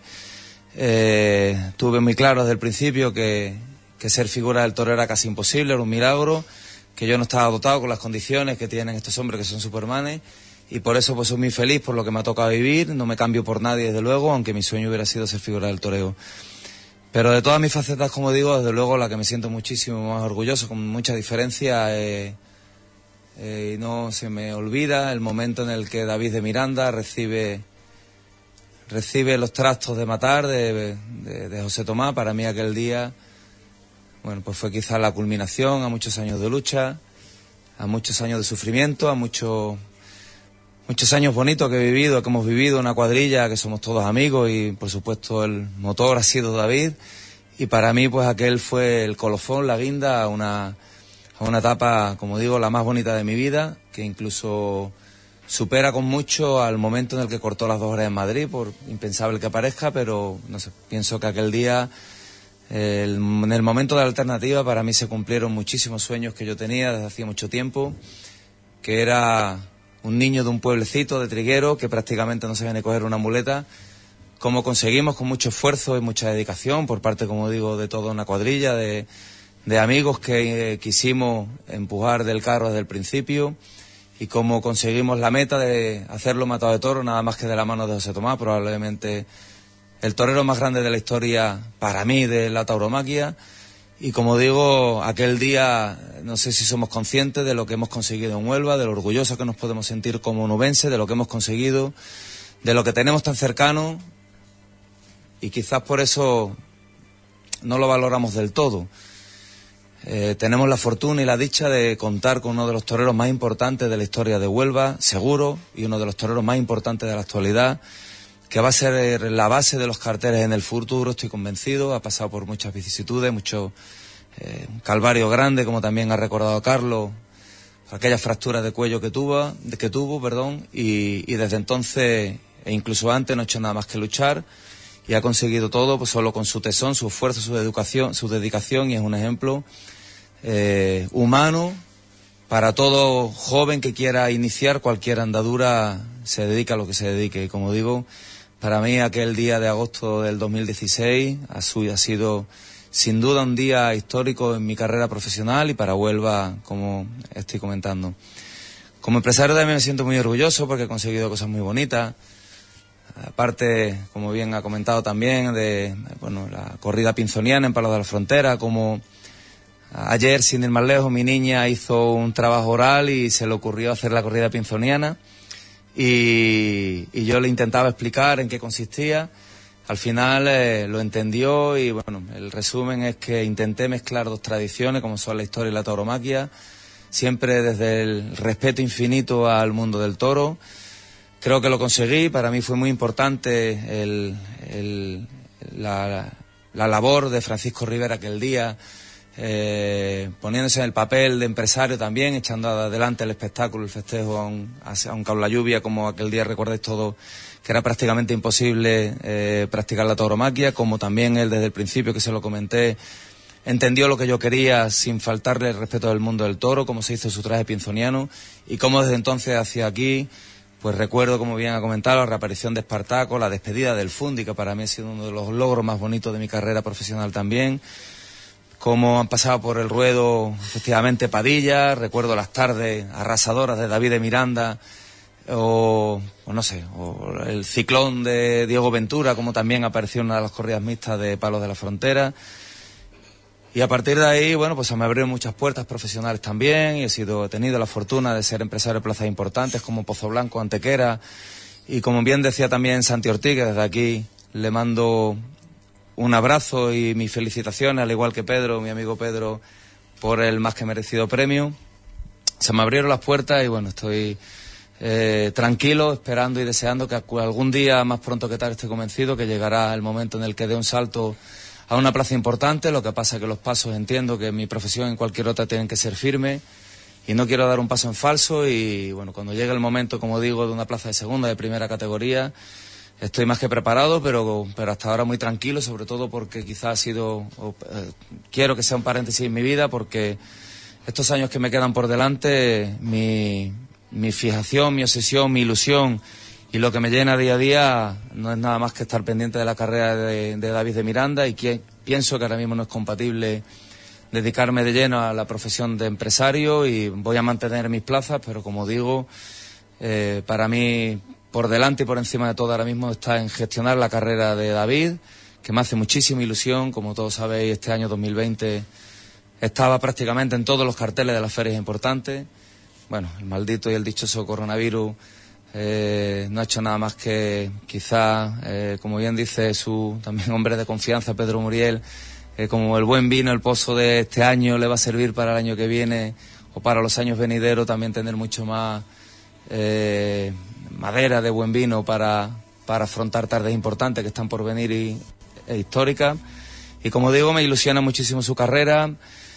S9: Eh, tuve muy claro desde el principio que... que ser figura del toro era casi imposible, era un milagro, que yo no estaba dotado con las condiciones que tienen estos hombres que son supermanes, y por eso pues soy muy feliz por lo que me ha tocado vivir, no me cambio por nadie desde luego, aunque mi sueño hubiera sido ser figura del toreo. Pero de todas mis facetas, como digo, desde luego la que me siento muchísimo más orgulloso, con mucha diferencia, eh, eh, y no se me olvida el momento en el que David de Miranda recibe... recibe los trastos de matar de, de, de José Tomás. Para mí aquel día... bueno, pues fue quizás la culminación a muchos años de lucha, a muchos años de sufrimiento, a muchos muchos años bonitos que he vivido, que hemos vivido, una cuadrilla, que somos todos amigos, y por supuesto el motor ha sido David, y para mí pues aquel fue el colofón, la guinda a una, a una etapa, como digo, la más bonita de mi vida, que incluso supera con mucho al momento en el que cortó las dos horas en Madrid, por impensable que parezca, pero no sé, pienso que aquel día... El, en el momento de la alternativa para mí se cumplieron muchísimos sueños que yo tenía desde hacía mucho tiempo, que era un niño de un pueblecito de Triguero que prácticamente no sabía ni coger una muleta, como conseguimos con mucho esfuerzo y mucha dedicación por parte, como digo, de toda una cuadrilla de, de amigos que eh, quisimos empujar del carro desde el principio, y cómo conseguimos la meta de hacerlo matado de toro nada más que de la mano de José Tomás, probablemente el torero más grande de la historia para mí de la tauromaquia. Y como digo, aquel día no sé si somos conscientes de lo que hemos conseguido en Huelva, de lo orgullosos que nos podemos sentir como onubenses, de lo que hemos conseguido, de lo que tenemos tan cercano, y quizás por eso no lo valoramos del todo. Eh, tenemos la fortuna y la dicha de contar con uno de los toreros más importantes de la historia de Huelva, seguro, y uno de los toreros más importantes de la actualidad, que va a ser la base de los carteles en el futuro, estoy convencido. Ha pasado por muchas vicisitudes, mucho eh, un calvario grande, como también ha recordado Carlos, aquellas fracturas de cuello que tuvo, que tuvo perdón, y, y desde entonces, e incluso antes, no ha hecho nada más que luchar, y ha conseguido todo pues solo con su tesón, su esfuerzo, su dedicación, su dedicación, y es un ejemplo eh, humano para todo joven que quiera iniciar cualquier andadura, se dedica a lo que se dedique. Y como digo, para mí aquel día de agosto del dos mil dieciséis ha sido sin duda un día histórico en mi carrera profesional y para Huelva, como estoy comentando. Como empresario también me siento muy orgulloso porque he conseguido cosas muy bonitas. Aparte, como bien ha comentado también, de bueno, la corrida pinzoniana en Palos de la Frontera, como ayer, sin ir más lejos, mi niña hizo un trabajo oral y se le ocurrió hacer la corrida pinzoniana. Y, y yo le intentaba explicar en qué consistía. Al final eh, lo entendió y bueno, el resumen es que intenté mezclar dos tradiciones como son la historia y la tauromaquia, siempre desde el respeto infinito al mundo del toro. Creo que lo conseguí. Para mí fue muy importante el, el, la, la labor de Francisco Rivera aquel día, Eh, poniéndose en el papel de empresario también, echando adelante el espectáculo, el festejo, aun, aun con la lluvia, como aquel día recordáis todos, que era prácticamente imposible eh, practicar la tauromaquia, como también él desde el principio, que se lo comenté, entendió lo que yo quería sin faltarle el respeto del mundo del toro, como se hizo su traje pinzoniano, y como desde entonces hacia aquí, pues recuerdo, como bien ha comentado, la reaparición de Espartaco, la despedida del Fundi, que para mí ha sido uno de los logros más bonitos de mi carrera profesional también, como han pasado por el ruedo efectivamente Padilla, recuerdo las tardes arrasadoras de David de Miranda, o, o no sé, o el ciclón de Diego Ventura, como también apareció en una de las corridas mixtas de Palos de la Frontera. Y a partir de ahí, bueno, pues se me abrieron muchas puertas profesionales también y he sido, he tenido la fortuna de ser empresario de plazas importantes como Pozo Blanco, Antequera y como bien decía también Santi Ortiz, que desde aquí le mando un abrazo y mis felicitaciones, al igual que Pedro, mi amigo Pedro, por el más que merecido premio. Se me abrieron las puertas y bueno, estoy eh, tranquilo, esperando y deseando que algún día, más pronto que tarde, estoy convencido que llegará el momento en el que dé un salto a una plaza importante. Lo que pasa es que los pasos, entiendo que en mi profesión, en cualquier otra, tienen que ser firmes y no quiero dar un paso en falso y bueno, cuando llegue el momento, como digo, de una plaza de segunda, de primera categoría, estoy más que preparado, pero, pero hasta ahora muy tranquilo, sobre todo porque quizás ha sido, o, eh, quiero que sea un paréntesis en mi vida, porque estos años que me quedan por delante, mi, mi fijación, mi obsesión, mi ilusión y lo que me llena día a día no es nada más que estar pendiente de la carrera de, de David de Miranda y que pienso que ahora mismo no es compatible dedicarme de lleno a la profesión de empresario y voy a mantener mis plazas, pero como digo, eh, para mí por delante y por encima de todo ahora mismo está en gestionar la carrera de David, que me hace muchísima ilusión. Como todos sabéis, este año dos mil veinte estaba prácticamente en todos los carteles de las ferias importantes. Bueno, el maldito y el dichoso coronavirus Eh, no ha hecho nada más que quizá, eh, como bien dice su también hombre de confianza, Pedro Muriel, eh, como el buen vino, el pozo de este año le va a servir para el año que viene o para los años venideros, también tener mucho más eh, madera de buen vino para, para afrontar tardes importantes que están por venir y, e históricas. Y como digo, me ilusiona muchísimo su carrera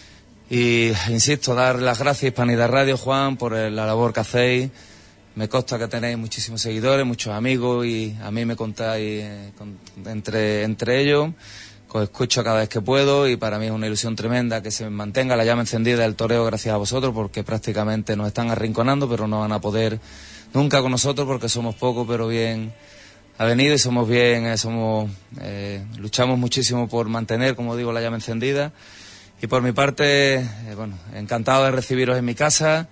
S9: y, insisto, dar las gracias a Hispanidad Radio, Juan, por la labor que hacéis. Me consta que tenéis muchísimos seguidores, muchos amigos y a mí me contáis eh, con, entre, entre ellos. Os escucho cada vez que puedo y para mí es una ilusión tremenda que se mantenga la llama encendida del toreo gracias a vosotros, porque prácticamente nos están arrinconando, pero no van a poder nunca con nosotros porque somos pocos pero bien avenidos y somos bien, eh, somos eh, luchamos muchísimo por mantener, como digo, la llama encendida. Y por mi parte, eh, bueno, encantado de recibiros en mi casa.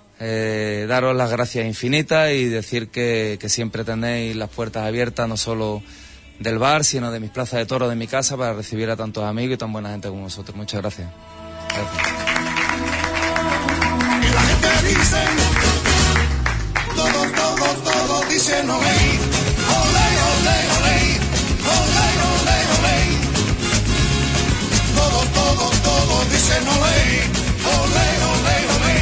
S9: Eh, daros las gracias infinitas y decir que, que siempre tenéis las puertas abiertas, no solo del bar, sino de mis plazas de toros, de mi casa, para recibir a tantos amigos y tan buena gente como vosotros. Muchas gracias. Gracias.
S10: Y la gente dice, todos, todos, todos dicen olé, olé, olé, olé, olé, olé, olé. Todos, todos, todos dicen olé, olé, olé, olé.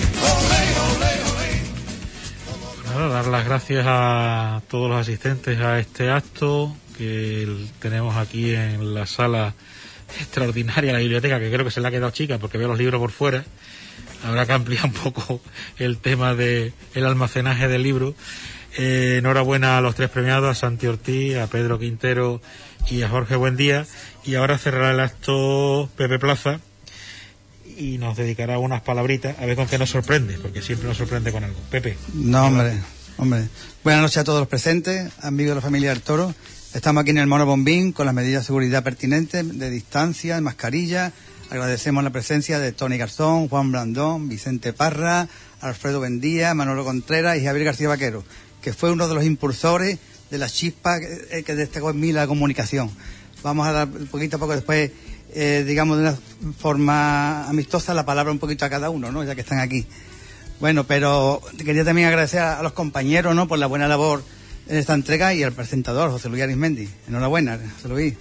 S2: Nada, dar las gracias a todos los asistentes a este acto que tenemos aquí en la sala extraordinaria, la biblioteca, que creo que se le ha quedado chica porque veo los libros por fuera. Habrá que ampliar un poco el tema del almacenaje del libro. Eh, enhorabuena a los tres premiados, a Santi Ortiz, a Pedro Quintero y a Jorge Buendía. Y ahora cerrará el acto Pepe Plaza y nos dedicará unas palabritas a ver con qué nos sorprende, porque siempre nos sorprende con algo. Pepe.
S4: No, hombre, hombre. Buenas noches a todos los presentes, amigos de la familia del Toro. Estamos aquí en el Mono Bombín con las medidas de seguridad pertinentes, de distancia, de mascarilla. Agradecemos la presencia de Tony Garzón, Juan Blandón, Vicente Parra, Alfredo Bendía, Manolo Contreras y Javier García Vaquero, que fue uno de los impulsores de la chispa que, que destacó en mí la comunicación. Vamos a dar poquito a poco después, Eh, digamos, de una forma amistosa, la palabra un poquito a cada uno, ¿no? Ya que están aquí. Bueno, pero quería también agradecer a, a los compañeros, ¿no? Por la buena labor en esta entrega y al presentador, José Luis Arismendi. Enhorabuena, José Luis.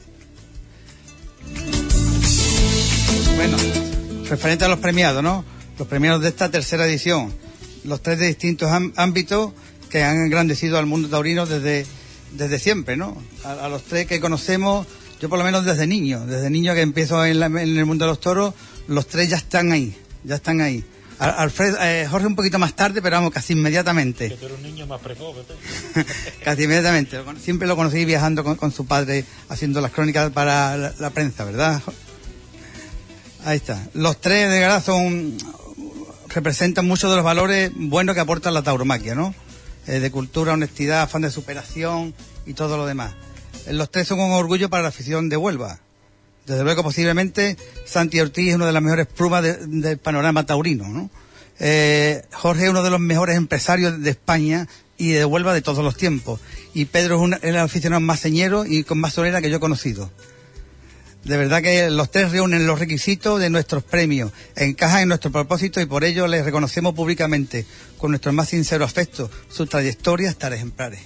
S4: Bueno, referente a los premiados, ¿no? Los premiados de esta tercera edición. Los tres de distintos ámbitos que han engrandecido al mundo taurino desde, desde siempre, ¿no? A, a los tres que conocemos. Yo por lo menos desde niño, desde niño que empiezo en, la, en el mundo de los toros, los tres ya están ahí, ya están ahí. Alfred, eh, Jorge un poquito más tarde, pero vamos, casi inmediatamente.
S2: Que tú eres un niño más precoz,
S4: Casi inmediatamente. Siempre lo conocí viajando con, con su padre, haciendo las crónicas para la, la prensa, ¿verdad? Ahí está. Los tres de verdad son, representan muchos de los valores buenos que aporta la tauromaquia, ¿no? Eh, de cultura, honestidad, afán de superación y todo lo demás. Los tres son un orgullo para la afición de Huelva. Desde luego, posiblemente, Santi Ortiz es una de las mejores plumas de, del panorama taurino, ¿no? Eh, Jorge es uno de los mejores empresarios de España y de Huelva de todos los tiempos. Y Pedro es, una, es el aficionado más señero y con más solera que yo he conocido. De verdad que los tres reúnen los requisitos de nuestros premios, encajan en nuestro propósito y por ello les reconocemos públicamente, con nuestro más sincero afecto, su trayectoria hasta ejemplares.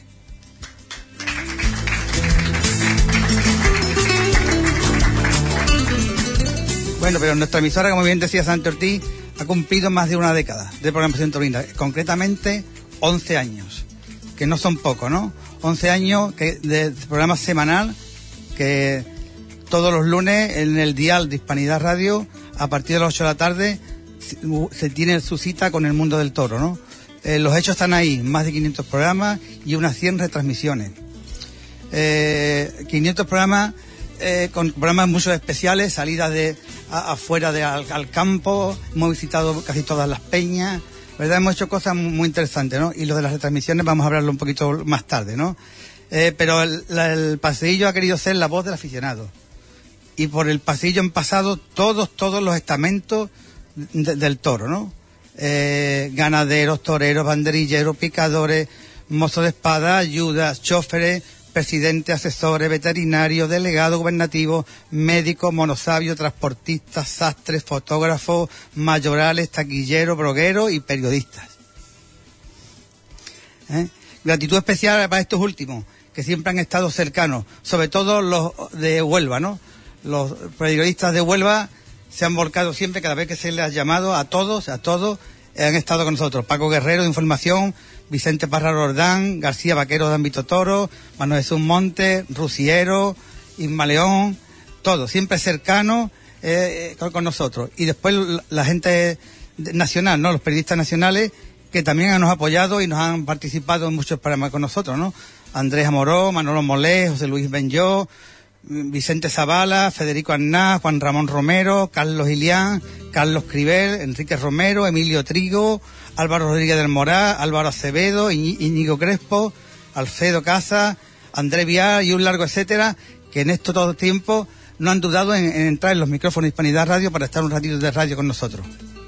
S4: Bueno, pero nuestra emisora, como bien decía Santi Ortiz, ha cumplido más de una década de programación taurina, concretamente once años, que no son pocos, ¿no? once años que de programa semanal que todos los lunes en el dial de Hispanidad Radio, a partir de las ocho de la tarde, se tiene su cita con el mundo del toro, ¿no? Eh, los hechos están ahí, más de quinientos programas y unas cien retransmisiones. Eh, quinientos programas, eh, con programas muchos especiales, salidas de a, afuera de, al, al campo, hemos visitado casi todas las peñas, ¿verdad? Hemos hecho cosas muy interesantes, ¿no? Y lo de las retransmisiones vamos a hablarlo un poquito más tarde, ¿no? Eh, pero el, la, el paseillo ha querido ser la voz del aficionado. Y por el pasillo han pasado todos, todos los estamentos de, del toro, ¿no? Eh, ganaderos, toreros, banderilleros, picadores, mozos de espada, ayudas, choferes, presidentes, asesores, veterinarios, delegados gubernativos, médicos, monosabios, transportistas, sastres, fotógrafos, mayorales, taquilleros, brogueros y periodistas. ¿Eh? Gratitud especial para estos últimos, que siempre han estado cercanos, sobre todo los de Huelva, ¿no? Los periodistas de Huelva se han volcado siempre, cada vez que se les ha llamado, a todos, a todos, han estado con nosotros. Paco Guerrero de Información, Vicente Parra Rordán, García Vaquero de Ámbito Toro, Manuel Jesús Montes, Rusiero, Isma León, todos, siempre cercanos eh, con, con nosotros. Y después la, la gente nacional, ¿no? Los periodistas nacionales que también nos han apoyado y nos han participado en muchos programas con nosotros, ¿no? Andrés Amoró, Manolo Molés, José Luis Benlló, Vicente Zavala, Federico Aznar, Juan Ramón Romero, Carlos Ilián, Carlos Cribel, Enrique Romero, Emilio Trigo, Álvaro Rodríguez del Morá, Álvaro Acevedo, Iñ- Íñigo Crespo, Alfredo Casa, Andrés Vial y un largo etcétera, que en estos todo tiempo no han dudado en, en entrar en los micrófonos de Hispanidad Radio para estar un ratito de radio con nosotros.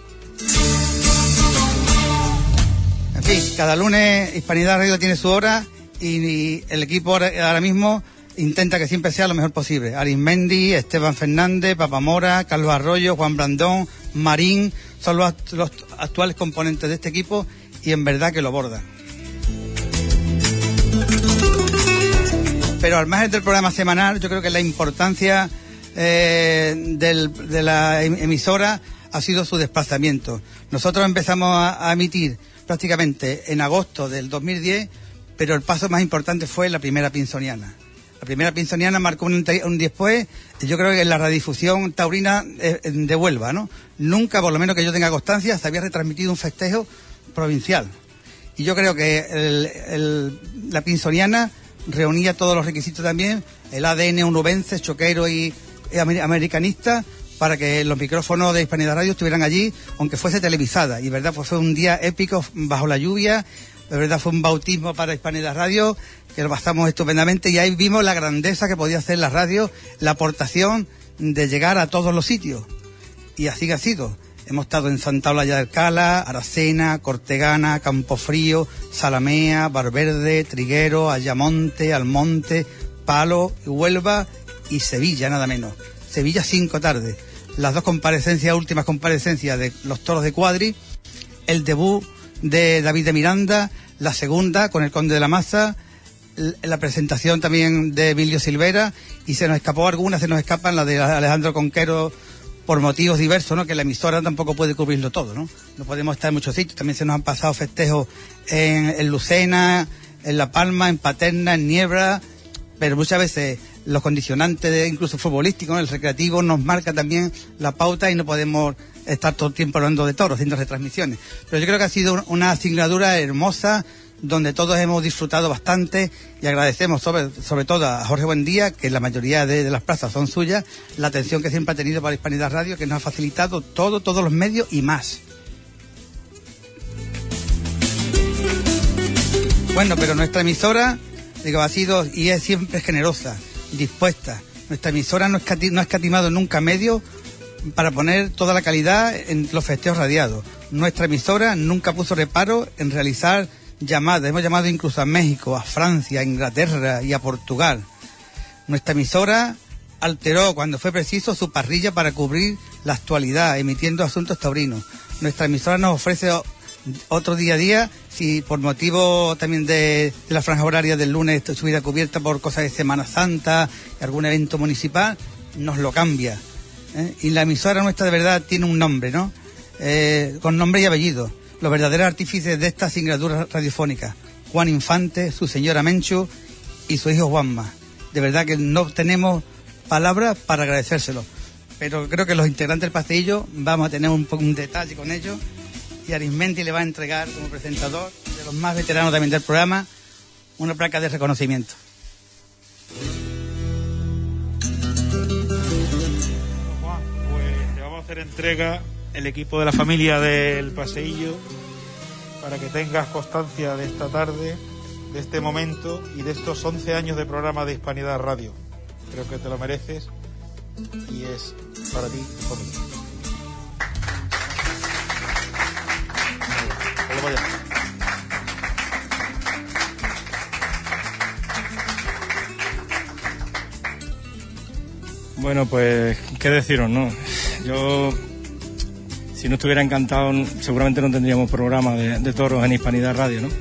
S4: En fin, cada lunes Hispanidad Radio tiene su hora y, y el equipo ahora, ahora mismo intenta que siempre sea lo mejor posible. Arismendi, Esteban Fernández, Papamora, Carlos Arroyo, Juan Brandón, Marín, son los, los actuales componentes de este equipo y en verdad que lo bordan. Pero al margen del programa semanal, yo creo que la importancia eh, del, de la emisora ha sido su desplazamiento. Nosotros empezamos a, a emitir prácticamente en agosto del dos mil diez, pero el paso más importante fue la primera pinzoniana. La primera pinzoniana marcó un, un después, yo creo que en la radiodifusión taurina de Huelva, ¿no? Nunca, por lo menos que yo tenga constancia, se había retransmitido un festejo provincial. Y yo creo que el, el, la pinzoniana reunía todos los requisitos también, el A D N onubense, choquero y, y americanista, para que los micrófonos de Hispanidad Radio estuvieran allí, aunque fuese televisada. Y verdad, pues fue un día épico bajo la lluvia. De verdad fue un bautismo para Hispanidad Radio, que lo pasamos estupendamente y ahí vimos la grandeza que podía hacer la radio, la aportación de llegar a todos los sitios. Y así que ha sido. Hemos estado en Santa Olalla del Cala, Aracena, Cortegana, Campofrío, Salamea, Valverde, Triguero, Ayamonte, Almonte, Palo, Huelva y Sevilla, nada menos. Sevilla cinco tardes. Las dos comparecencias, últimas comparecencias de los toros de Cuadri, el debut de David de Miranda, la segunda con el Conde de la Maza, la presentación también de Emilio Silvera, y se nos escapó alguna, se nos escapan la de Alejandro Conquero por motivos diversos, ¿no? Que la emisora tampoco puede cubrirlo todo, ¿no? No podemos estar en muchos sitios. También se nos han pasado festejos en, en Lucena, en La Palma, en Paterna, en Niebla, pero muchas veces los condicionantes, de, incluso futbolísticos, ¿no? El recreativo nos marca también la pauta y no podemos estar todo el tiempo hablando de toros, haciendo retransmisiones. Pero yo creo que ha sido una asignatura hermosa, donde todos hemos disfrutado bastante y agradecemos sobre, sobre todo a Jorge Buendía, que la mayoría de, de las plazas son suyas, la atención que siempre ha tenido para Hispanidad Radio, que nos ha facilitado todo, todos los medios y más. Bueno, pero nuestra emisora, digo, ha sido y es siempre generosa, dispuesta. Nuestra emisora no, escati- no ha escatimado nunca medios para poner toda la calidad en los festejos radiados. Nuestra emisora nunca puso reparo en realizar llamadas. Hemos llamado incluso a México, a Francia, a Inglaterra y a Portugal. Nuestra emisora alteró cuando fue preciso su parrilla para cubrir la actualidad, emitiendo asuntos taurinos. Nuestra emisora nos ofrece otro día a día, si por motivo también de, de la franja horaria del lunes estuviera cubierta por cosas de Semana Santa, algún evento municipal, nos lo cambia. ¿eh? Y la emisora nuestra de verdad tiene un nombre, ¿no? Eh, con nombre y apellido. Los verdaderos artífices de esta singladura radiofónica. Juan Infante, su señora Menchu y su hijo Juanma. De verdad que no tenemos palabras para agradecérselo. Pero creo que los integrantes del paseillo vamos a tener un, un detalle con ellos. Y Arismendi le va a entregar como presentador de los más veteranos también del programa una placa de reconocimiento.
S2: Juan, pues te vamos a hacer entrega el equipo de la familia del paseillo para que tengas constancia de esta tarde, de este momento y de estos once años de programa de Hispanidad Radio. Creo que te lo mereces y es para ti y familia.
S11: Bueno, pues, ¿qué deciros, no? Yo, si no estuviera encantado, seguramente no tendríamos programa de, de toros en Hispanidad Radio, ¿no?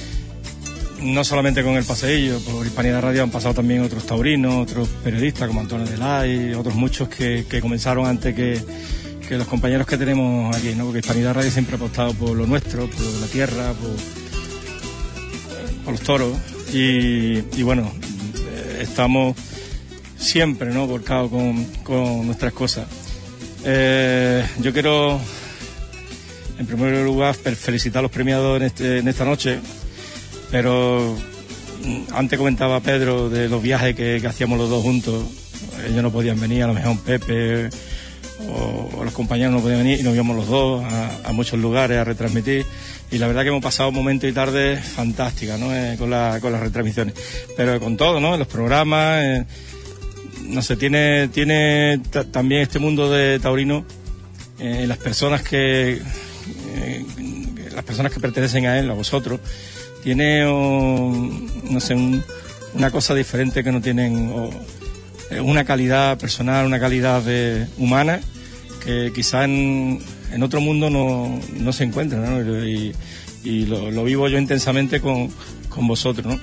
S11: No solamente con el paseillo, por Hispanidad Radio han pasado también otros taurinos, otros periodistas como Antonio Delay, otros muchos que, que comenzaron antes que, que los compañeros que tenemos aquí, ¿no? Porque Hispanidad Radio siempre ha apostado por lo nuestro, por lo de la tierra, por, por los toros y, y bueno, estamos siempre, ¿no? Volcados con, con nuestras cosas. Eh, yo quiero, en primer lugar, felicitar a los premiados en, este, en esta noche, pero antes comentaba Pedro de los viajes que, que hacíamos los dos juntos. Ellos no podían venir, a lo mejor Pepe o, o los compañeros no podían venir y nos íbamos los dos a, a muchos lugares a retransmitir. Y la verdad que hemos pasado momentos y tardes fantásticas, ¿no? Eh, con, la, con las retransmisiones. Pero con todo, ¿no? En los programas, eh, no sé, tiene, tiene t- también este mundo de taurino, eh, las personas que, eh, las personas que pertenecen a él, a vosotros, tiene, oh, no sé, un, una cosa diferente que no tienen, oh, una calidad personal, una calidad de, humana, que quizá en, en otro mundo no, no se encuentra, ¿no? Y, y lo, lo vivo yo intensamente con, con vosotros, ¿no?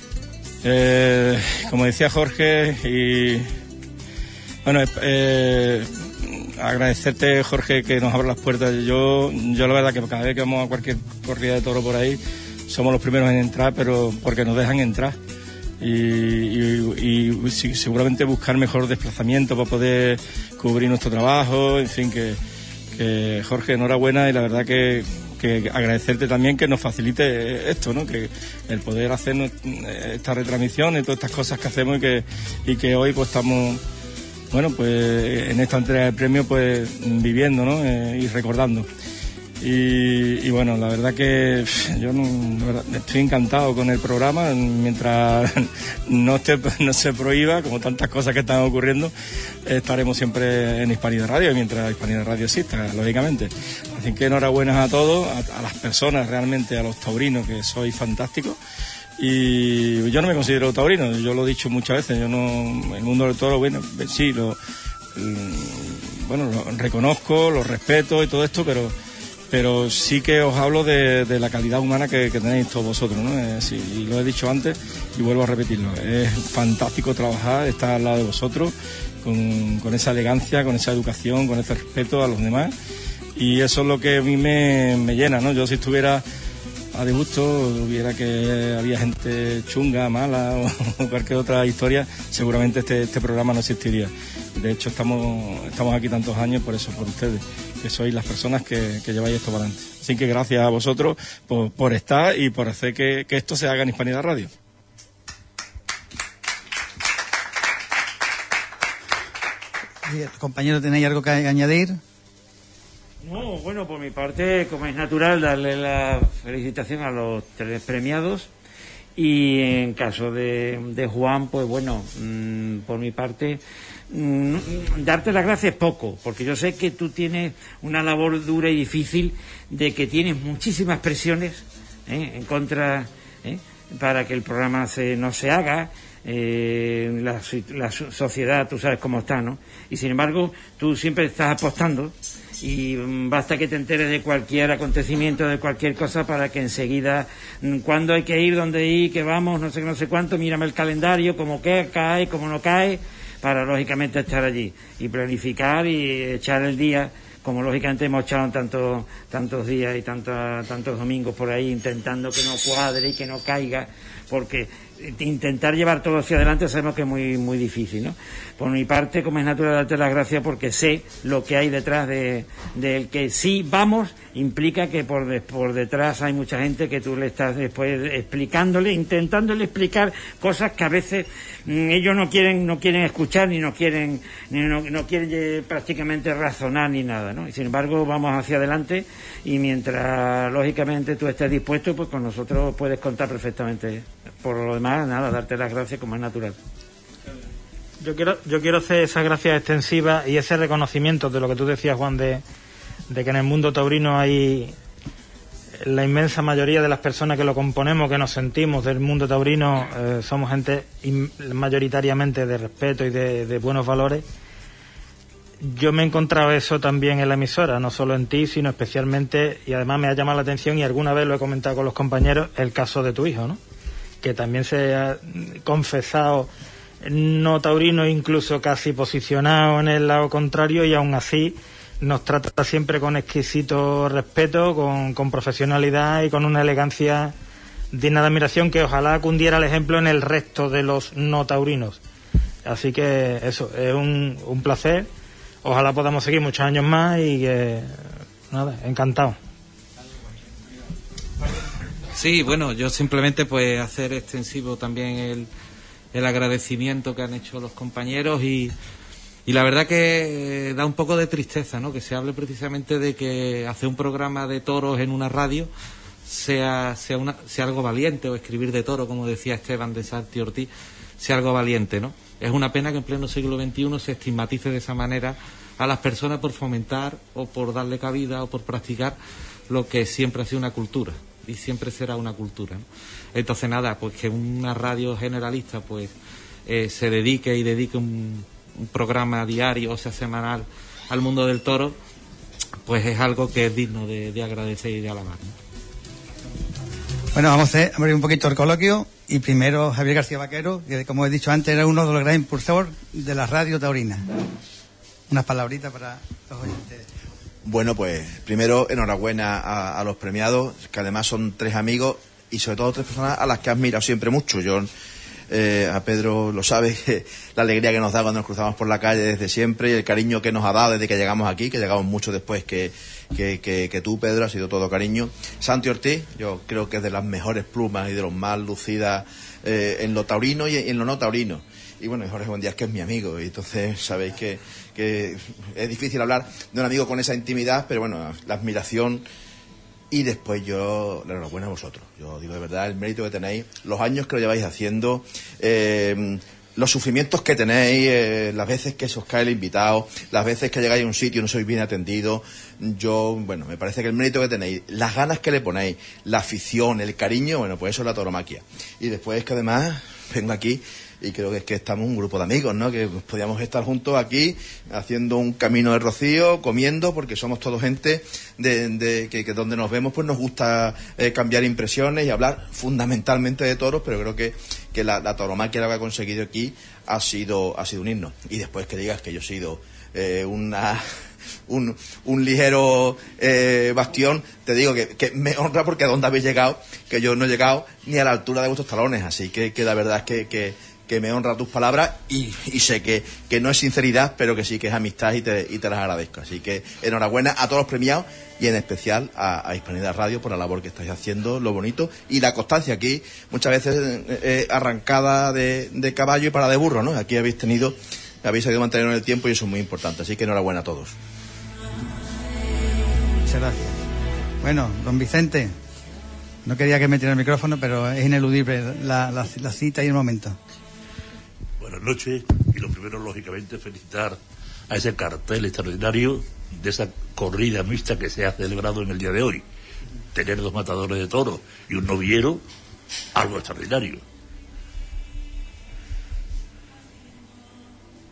S11: Eh, como decía Jorge, y bueno, eh, agradecerte, Jorge, que nos abra las puertas. Yo, yo la verdad que cada vez que vamos a cualquier corrida de toro por ahí, somos los primeros en entrar, pero porque nos dejan entrar. Y, y, y seguramente buscar mejor desplazamiento para poder cubrir nuestro trabajo, en fin, que, que Jorge, enhorabuena, y la verdad que, que agradecerte también que nos facilite esto, ¿no? Que el poder hacer esta retransmisión y todas estas cosas que hacemos y que, y que hoy pues estamos, bueno, pues en esta entrega de premio pues viviendo, ¿no? Eh, y recordando. Y, y bueno, la verdad que yo no, la verdad, estoy encantado con el programa. Mientras no, esté, no se prohíba, como tantas cosas que están ocurriendo, estaremos siempre en Hispanidad Radio, mientras Hispanidad Radio exista, lógicamente. Así que enhorabuena a todos, a, a las personas realmente, a los taurinos, que sois fantásticos. Y yo no me considero taurino, yo lo he dicho muchas veces, yo no, el mundo del toro, bueno, sí, lo, bueno, lo reconozco, lo respeto y todo esto, pero pero sí que os hablo de, de la calidad humana que, que tenéis todos vosotros, ¿no? Eh, sí, y lo he dicho antes y vuelvo a repetirlo. Es fantástico trabajar, estar al lado de vosotros, con, con esa elegancia, con esa educación, con ese respeto a los demás. Y eso es lo que a mí me, me llena, ¿no? Yo si estuviera a disgusto, viera que había gente chunga, mala o cualquier otra historia, seguramente este, este programa no existiría. De hecho, estamos, estamos aquí tantos años por eso, por ustedes, que sois las personas que, que lleváis esto para adelante. Así que gracias a vosotros por, por estar y por hacer que, que esto se haga en Hispanidad Radio.
S4: Compañero, ¿tenéis algo que añadir?
S3: No, bueno, por mi parte, como es natural, darle la felicitación a los tres premiados. Y en caso de, de Juan, pues bueno, mmm, por mi parte, mmm, darte las gracias poco, porque yo sé que tú tienes una labor dura y difícil, de que tienes muchísimas presiones, ¿eh? en contra, ¿eh? para que el programa se, no se haga, eh, la, la sociedad, tú sabes cómo está, ¿no? Y sin embargo, tú siempre estás apostando y basta que te enteres de cualquier acontecimiento, de cualquier cosa, para que enseguida, cuándo hay que ir, dónde ir, que vamos, no sé no sé cuánto, mírame el calendario, cómo que cae, cómo no cae, para lógicamente estar allí y planificar y echar el día, como lógicamente hemos echado tantos tantos días y tantos tantos domingos por ahí intentando que no cuadre y que no caiga, porque intentar llevar todo hacia adelante sabemos que es muy muy difícil, ¿no? Por mi parte, como es natural, darte las gracias porque sé lo que hay detrás de del que sí vamos, implica que por de, por detrás hay mucha gente que tú le estás después explicándole, intentándole explicar cosas que a veces mmm, ellos no quieren no quieren escuchar ni no quieren ni no, no quieren eh, prácticamente razonar ni nada, ¿no? Y sin embargo vamos hacia adelante, y mientras lógicamente tú estés dispuesto, pues con nosotros puedes contar perfectamente. Por lo demás, nada, darte las gracias como es natural.
S6: Yo quiero, yo quiero hacer esas gracias extensivas y ese reconocimiento de lo que tú decías, Juan, de, de que en el mundo taurino hay la inmensa mayoría de las personas que lo componemos, que nos sentimos del mundo taurino, eh, somos gente mayoritariamente de respeto y de, de buenos valores. Yo me he encontrado eso también en la emisora, no solo en ti, sino especialmente, y además me ha llamado la atención, y alguna vez lo he comentado con los compañeros, el caso de tu hijo, ¿no? Que también se ha confesado no taurino, incluso casi posicionado en el lado contrario, y aún así nos trata siempre con exquisito respeto, con, con profesionalidad y con una elegancia digna de admiración, que ojalá cundiera el ejemplo en el resto de los no taurinos. Así que eso, es un, un placer, ojalá podamos seguir muchos años más, y que nada, encantado.
S8: Sí, bueno, yo simplemente pues hacer extensivo también el, el agradecimiento que han hecho los compañeros, y, y la verdad que da un poco de tristeza, ¿no? Que se hable precisamente de que hacer un programa de toros en una radio sea sea, una, sea algo valiente, o escribir de toro, como decía Esteban de Santi Ortiz, sea algo valiente, ¿no? Es una pena que en pleno siglo veintiuno se estigmatice de esa manera a las personas por fomentar o por darle cabida o por practicar lo que siempre ha sido una cultura. Y siempre será una cultura, ¿no? Entonces nada, pues que una radio generalista pues eh, se dedique y dedique un, un programa diario, o sea semanal, al mundo del toro, pues es algo que es digno de, de agradecer y de alabar, ¿no?
S4: Bueno, vamos a abrir un poquito el coloquio, y primero Javier García Vaquero, que como he dicho antes era uno de los grandes impulsores de la radio taurina. Unas palabritas para los oyentes.
S12: Bueno, pues primero enhorabuena a, a los premiados, que además son tres amigos y sobre todo tres personas a las que he admirado siempre mucho. Yo, eh, a Pedro lo sabe, que la alegría que nos da cuando nos cruzamos por la calle desde siempre, y el cariño que nos ha dado desde que llegamos aquí, que llegamos mucho después que, que, que, que tú, Pedro, ha sido todo cariño. Santi Ortiz, yo creo que es de las mejores plumas y de los más lucidas eh, en lo taurino y en lo no taurino. Y bueno, Jorge Buendía, que es mi amigo, y entonces sabéis que, que es difícil hablar de un amigo con esa intimidad, pero bueno, la admiración. Y después yo, la enhorabuena a vosotros. Yo digo de verdad el mérito que tenéis, los años que lo lleváis haciendo, eh, los sufrimientos que tenéis, eh, las veces que se os cae el invitado, las veces que llegáis a un sitio y no sois bien atendidos. Yo, bueno, me parece que el mérito que tenéis, las ganas que le ponéis, la afición, el cariño, bueno, pues eso es la tauromaquia. Y después es que además vengo aquí y creo que es que estamos un grupo de amigos, ¿no? Que podíamos estar juntos aquí haciendo un camino de rocío, comiendo, porque somos todos gente de, de que, que donde nos vemos pues nos gusta eh, cambiar impresiones y hablar fundamentalmente de toros, pero creo que, que la, la tauromaquia que ha conseguido aquí ha sido ha sido unirnos. Y después que digas que yo he sido eh, una un, un ligero eh, bastión, te digo que, que me honra, porque a dónde habéis llegado, que yo no he llegado ni a la altura de vuestros talones, así que, que la verdad es que, que que me honra tus palabras, y, y sé que, que no es sinceridad, pero que sí que es amistad, y te, y te las agradezco. Así que enhorabuena a todos los premiados, y en especial a, a Hispanidad Radio por la labor que estáis haciendo, lo bonito, y la constancia aquí, muchas veces eh, arrancada de, de caballo y para de burro, ¿no? Aquí habéis tenido, habéis sabido mantener en el tiempo, y eso es muy importante. Así que enhorabuena a todos.
S4: Muchas gracias. Bueno, don Vicente, no quería que me tirara el micrófono, pero es ineludible la, la, la cita y el momento.
S13: Buenas noches, y lo primero, lógicamente, felicitar a ese cartel extraordinario de esa corrida mixta que se ha celebrado en el día de hoy. Tener dos matadores de toros y un noviero, algo extraordinario.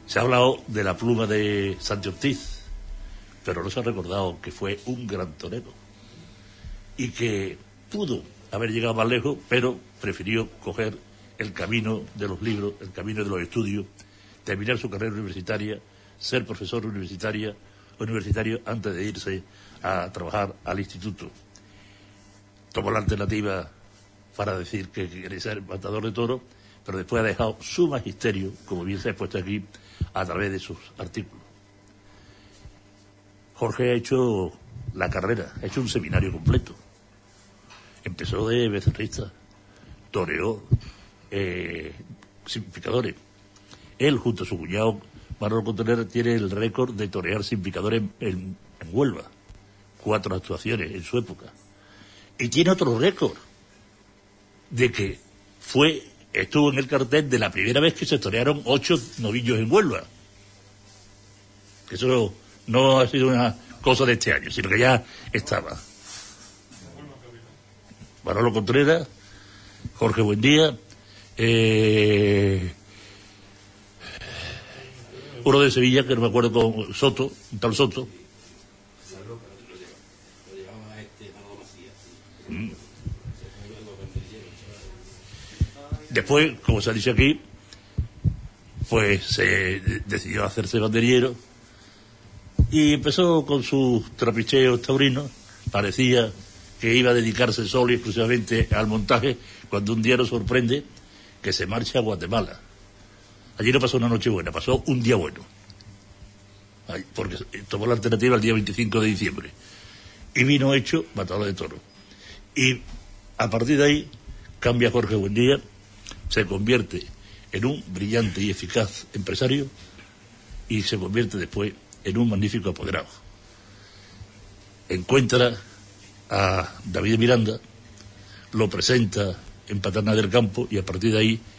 S13: Se ha hablado de la pluma de Santi Ortiz, pero no se ha recordado que fue un gran torero y que pudo haber llegado más lejos, pero prefirió coger el camino de los libros, el camino de los estudios, terminar su carrera universitaria, ser profesor universitaria, universitario antes de irse a trabajar al instituto. Tomó la alternativa para decir que quería ser matador de toros, pero después ha dejado su magisterio, como bien se ha expuesto aquí, a través de sus artículos. Jorge ha hecho la carrera, ha hecho un seminario completo. Empezó de becerrista, toreó, eh, simplificadores. Él, junto a su cuñado Manolo Contreras, tiene el récord de torear simplificadores en, en, en Huelva. Cuatro actuaciones en su época. Y tiene otro récord de que fue, estuvo en el cartel de la primera vez que se torearon ocho novillos en Huelva. Que eso no ha sido una cosa de este año, sino que ya estaba. Manolo Contreras, Jorge Buendía, eh, uno de Sevilla, que no me acuerdo, con Soto, un tal Soto. Mm. Después, como se ha dicho aquí, pues se decidió hacerse banderillero y empezó con sus trapicheos taurinos. Parecía que iba a dedicarse solo y exclusivamente al montaje, cuando un día nos sorprende que se marcha a Guatemala. Allí no pasó una noche buena, pasó un día bueno, porque tomó la alternativa el día veinticinco de diciembre y vino hecho matador de toros. Y a partir de ahí cambia Jorge Buendía, se convierte en un brillante y eficaz empresario y se convierte después en un magnífico apoderado. Encuentra a David Miranda, lo presenta en Paterna del Campo y a partir de ahí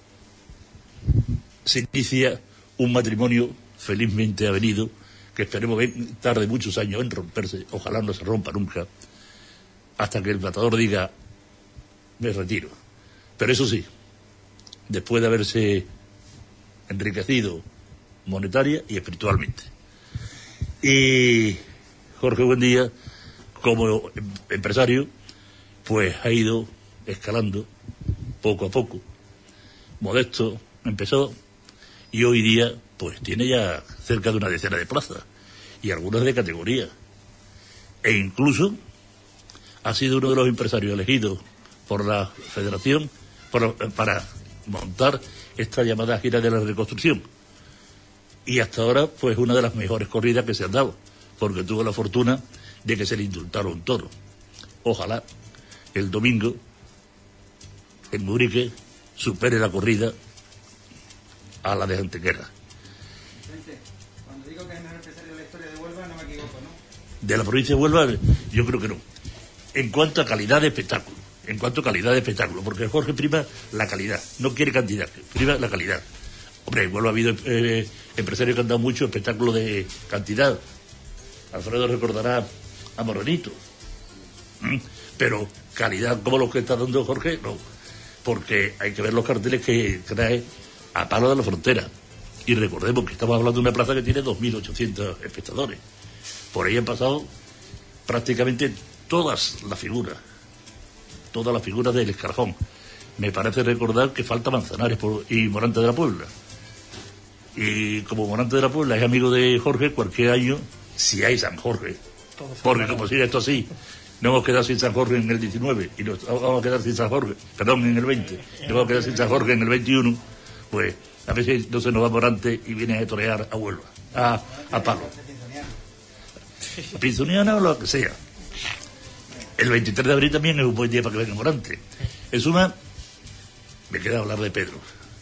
S13: se inicia un matrimonio felizmente avenido, que esperemos que tarde muchos años en romperse, ojalá no se rompa nunca, hasta que el matador diga, me retiro. Pero eso sí, después de haberse enriquecido monetaria y espiritualmente. Y Jorge Buendía, como empresario, pues ha ido escalando poco a poco. Modesto empezó y hoy día pues tiene ya cerca de una decena de plazas y algunas de categoría. E incluso ha sido uno de los empresarios elegidos por la Federación para, para montar esta llamada gira de la reconstrucción. Y hasta ahora pues una de las mejores corridas que se han dado, porque tuvo la fortuna de que se le indultara un toro. Ojalá el domingo en Murique supere la corrida a la de Antequera.
S4: Cuando digo que es el mejor empresario de la historia de Huelva, no me equivoco, ¿no?
S13: De la provincia de Huelva, yo creo que no. En cuanto a calidad de espectáculo, en cuanto a calidad de espectáculo, porque Jorge prima la calidad, no quiere cantidad, prima la calidad. Hombre, en Huelva ha habido eh, empresarios que han dado mucho espectáculo de cantidad. Alfredo recordará a Morenito. ¿Mm? Pero calidad como los que está dando Jorge, no. Porque hay que ver los carteles que trae a palo de la frontera. Y recordemos que estamos hablando de una plaza que tiene dos mil ochocientos espectadores. Por ahí han pasado prácticamente todas las figuras. Todas las figuras del escalafón. Me parece recordar que falta Manzanares por, y Morante de la Puebla. Y como Morante de la Puebla es amigo de Jorge, cualquier año, si hay San Jorge, porque como sigue esto así, no hemos quedado sin San Jorge en el diecinueve y nos vamos a quedar sin San Jorge, perdón, en el veinte, nos vamos a quedar sin San Jorge en el veintiuno, pues a veces no se nos va Morante y viene a torear a Huelva, a, a palo. A Pinzoniana o lo que sea. El veintitrés de abril también es un buen día para que venga Morante. En suma, me queda hablar de Pedro.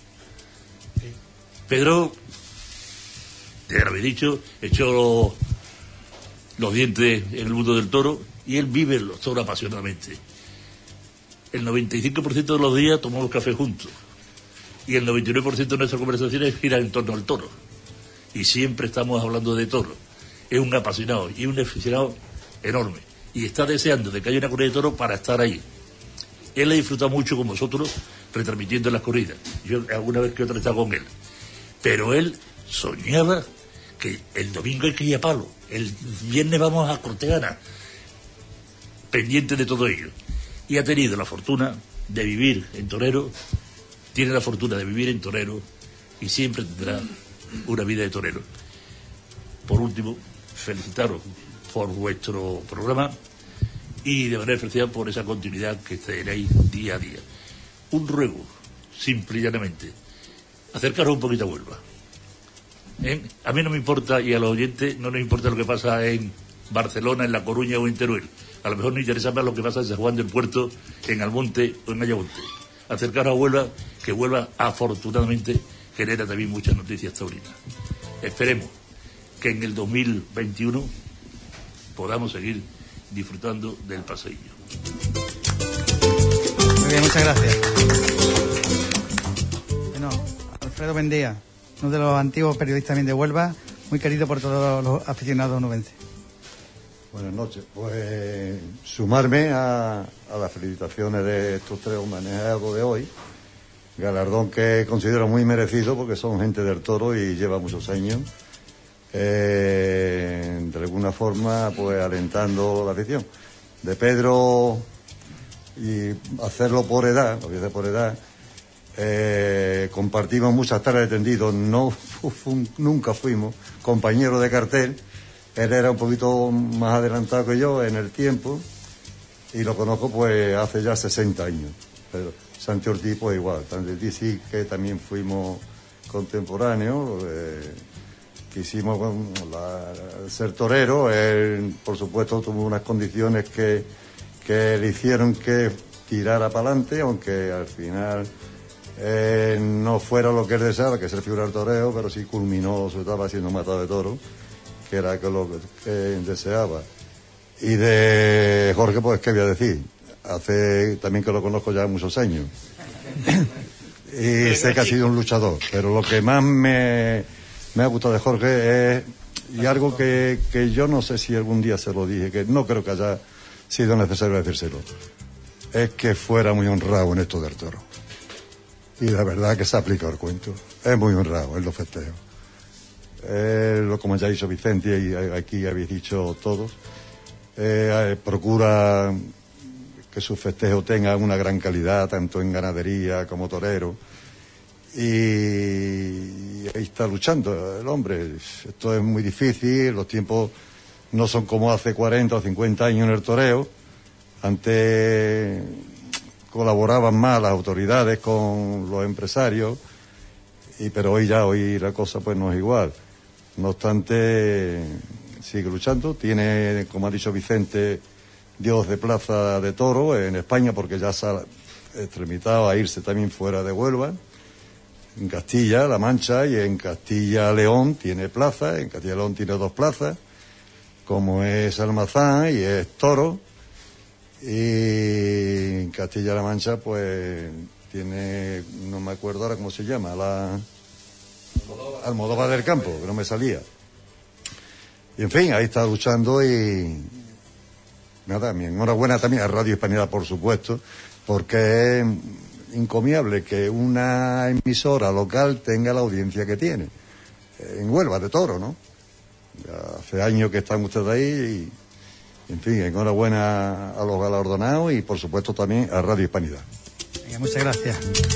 S13: Pedro, ya lo había dicho, echó los, los dientes en el mundo del toro y él vive los toros apasionadamente. El noventa y cinco por ciento de los días tomamos café juntos y el noventa y nueve por ciento de nuestras conversaciones giran en torno al toro. Y siempre estamos hablando de toro. Es un apasionado y un aficionado enorme. Y está deseando de que haya una corrida de toro para estar ahí. Él ha disfrutado mucho con vosotros retransmitiendo las corridas. Yo alguna vez que otra he estado con él. Pero él soñaba que el domingo hay que ir a Palo, el viernes vamos a Cortegana, pendiente de todo ello. Y ha tenido la fortuna de vivir en torero, tiene la fortuna de vivir en torero y siempre tendrá una vida de torero. Por último, felicitaros por vuestro programa y de manera especial por esa continuidad que tenéis día a día. Un ruego, simple y llanamente, acercaros un poquito a Huelva. ¿Eh? A mí no me importa, y a los oyentes no nos importa lo que pasa en Barcelona, en La Coruña o en Teruel. A lo mejor nos interesa más lo que pasa en San Juan del Puerto, en Almonte o en Ayamonte. Acercaros a Huelva, que Huelva afortunadamente genera también muchas noticias taurinas. Esperemos que en el dos mil veintiuno podamos seguir disfrutando del paseillo.
S4: Muy bien, muchas gracias. Bueno, Alfredo Bendía, uno de los antiguos periodistas también de Huelva, muy querido por todos los aficionados onubenses.
S14: Buenas noches. Pues sumarme a, a las felicitaciones de estos tres homenajeados de hoy. Galardón que considero muy merecido porque son gente del toro y lleva muchos años. Eh, de alguna forma, pues alentando la afición. De Pedro, y hacerlo por edad, lo voy a hacer por edad, eh, compartimos muchas tardes de tendido. No, fu, fu, nunca fuimos compañeros de cartel. Él era un poquito más adelantado que yo en el tiempo y lo conozco pues hace ya sesenta años. Pero Santi Ortiz pues igual. Santi Ortiz sí que también fuimos contemporáneos, eh, quisimos la, ser torero. Él por supuesto tuvo unas condiciones que, que le hicieron que tirara para adelante, aunque al final eh, no fuera lo que él deseaba, que ser figura del toreo, pero sí culminó su etapa siendo matado de toro, que era lo que deseaba. Y de Jorge, pues, ¿qué voy a decir? Hace también que lo conozco ya muchos años. Y sé que ha sido un luchador. Pero lo que más me, me ha gustado de Jorge es, y algo que, que yo no sé si algún día se lo dije, que no creo que haya sido necesario decírselo, es que fuera muy honrado en esto del toro. Y la verdad que se ha aplicado el cuento. Es muy honrado en los festejos. Eh, como ya ha dicho Vicente y aquí habéis dicho todos, eh, procura que sus festejos tengan una gran calidad tanto en ganadería como torero, y ahí está luchando el hombre. Esto es muy difícil, los tiempos no son como hace cuarenta o cincuenta años en el toreo. Antes colaboraban más las autoridades con los empresarios, y pero hoy ya hoy la cosa pues no es igual. No obstante, sigue luchando. Tiene, como ha dicho Vicente, Dios de plaza de toro en España, porque ya se ha extremitado a irse también fuera de Huelva. En Castilla-La Mancha y en Castilla-León tiene plaza. En Castilla-León tiene dos plazas, como es Almazán y es toro. Y en Castilla-La Mancha, pues, tiene, no me acuerdo ahora cómo se llama, la... Almodóvar del Campo, que no me salía. Y en fin, ahí está luchando y nada, mi enhorabuena también a Radio Hispanidad, por supuesto, porque es encomiable que una emisora local tenga la audiencia que tiene. En Huelva, de toro, ¿no? Ya hace años que están ustedes ahí y, en fin, enhorabuena a los galardonados y, por supuesto, también a Radio Hispanidad.
S4: Venga, muchas gracias.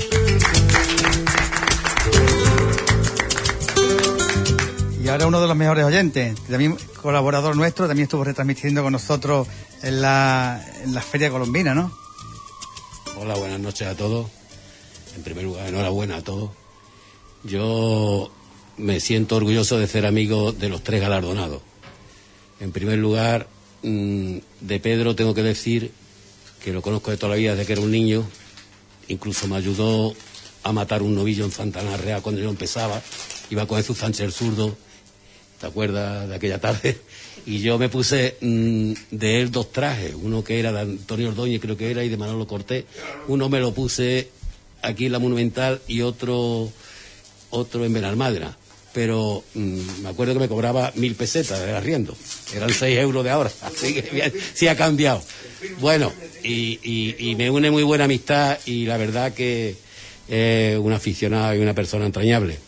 S4: Y ahora uno de los mejores oyentes, también colaborador nuestro, también estuvo retransmitiendo con nosotros en la, en la Feria Colombina, ¿no?
S15: Hola, buenas noches a todos. En primer lugar, enhorabuena a todos. Yo me siento orgulloso de ser amigo de los tres galardonados. En primer lugar, de Pedro tengo que decir que lo conozco de toda la vida desde que era un niño. Incluso me ayudó a matar un novillo en Santana Real cuando yo empezaba. Iba con Jesús Sánchez el zurdo, ¿te acuerdas de aquella tarde? Y yo me puse mmm, de él dos trajes, uno que era de Antonio Ordóñez, creo que era, y de Manolo Cortés. Uno me lo puse aquí en la Monumental y otro otro en Benalmádena. Pero mmm, me acuerdo que me cobraba mil pesetas de arriendo. Eran seis euros de ahora, así que bien, sí ha cambiado. Bueno, y, y, y me une muy buena amistad y la verdad que es un aficionado y una persona entrañable.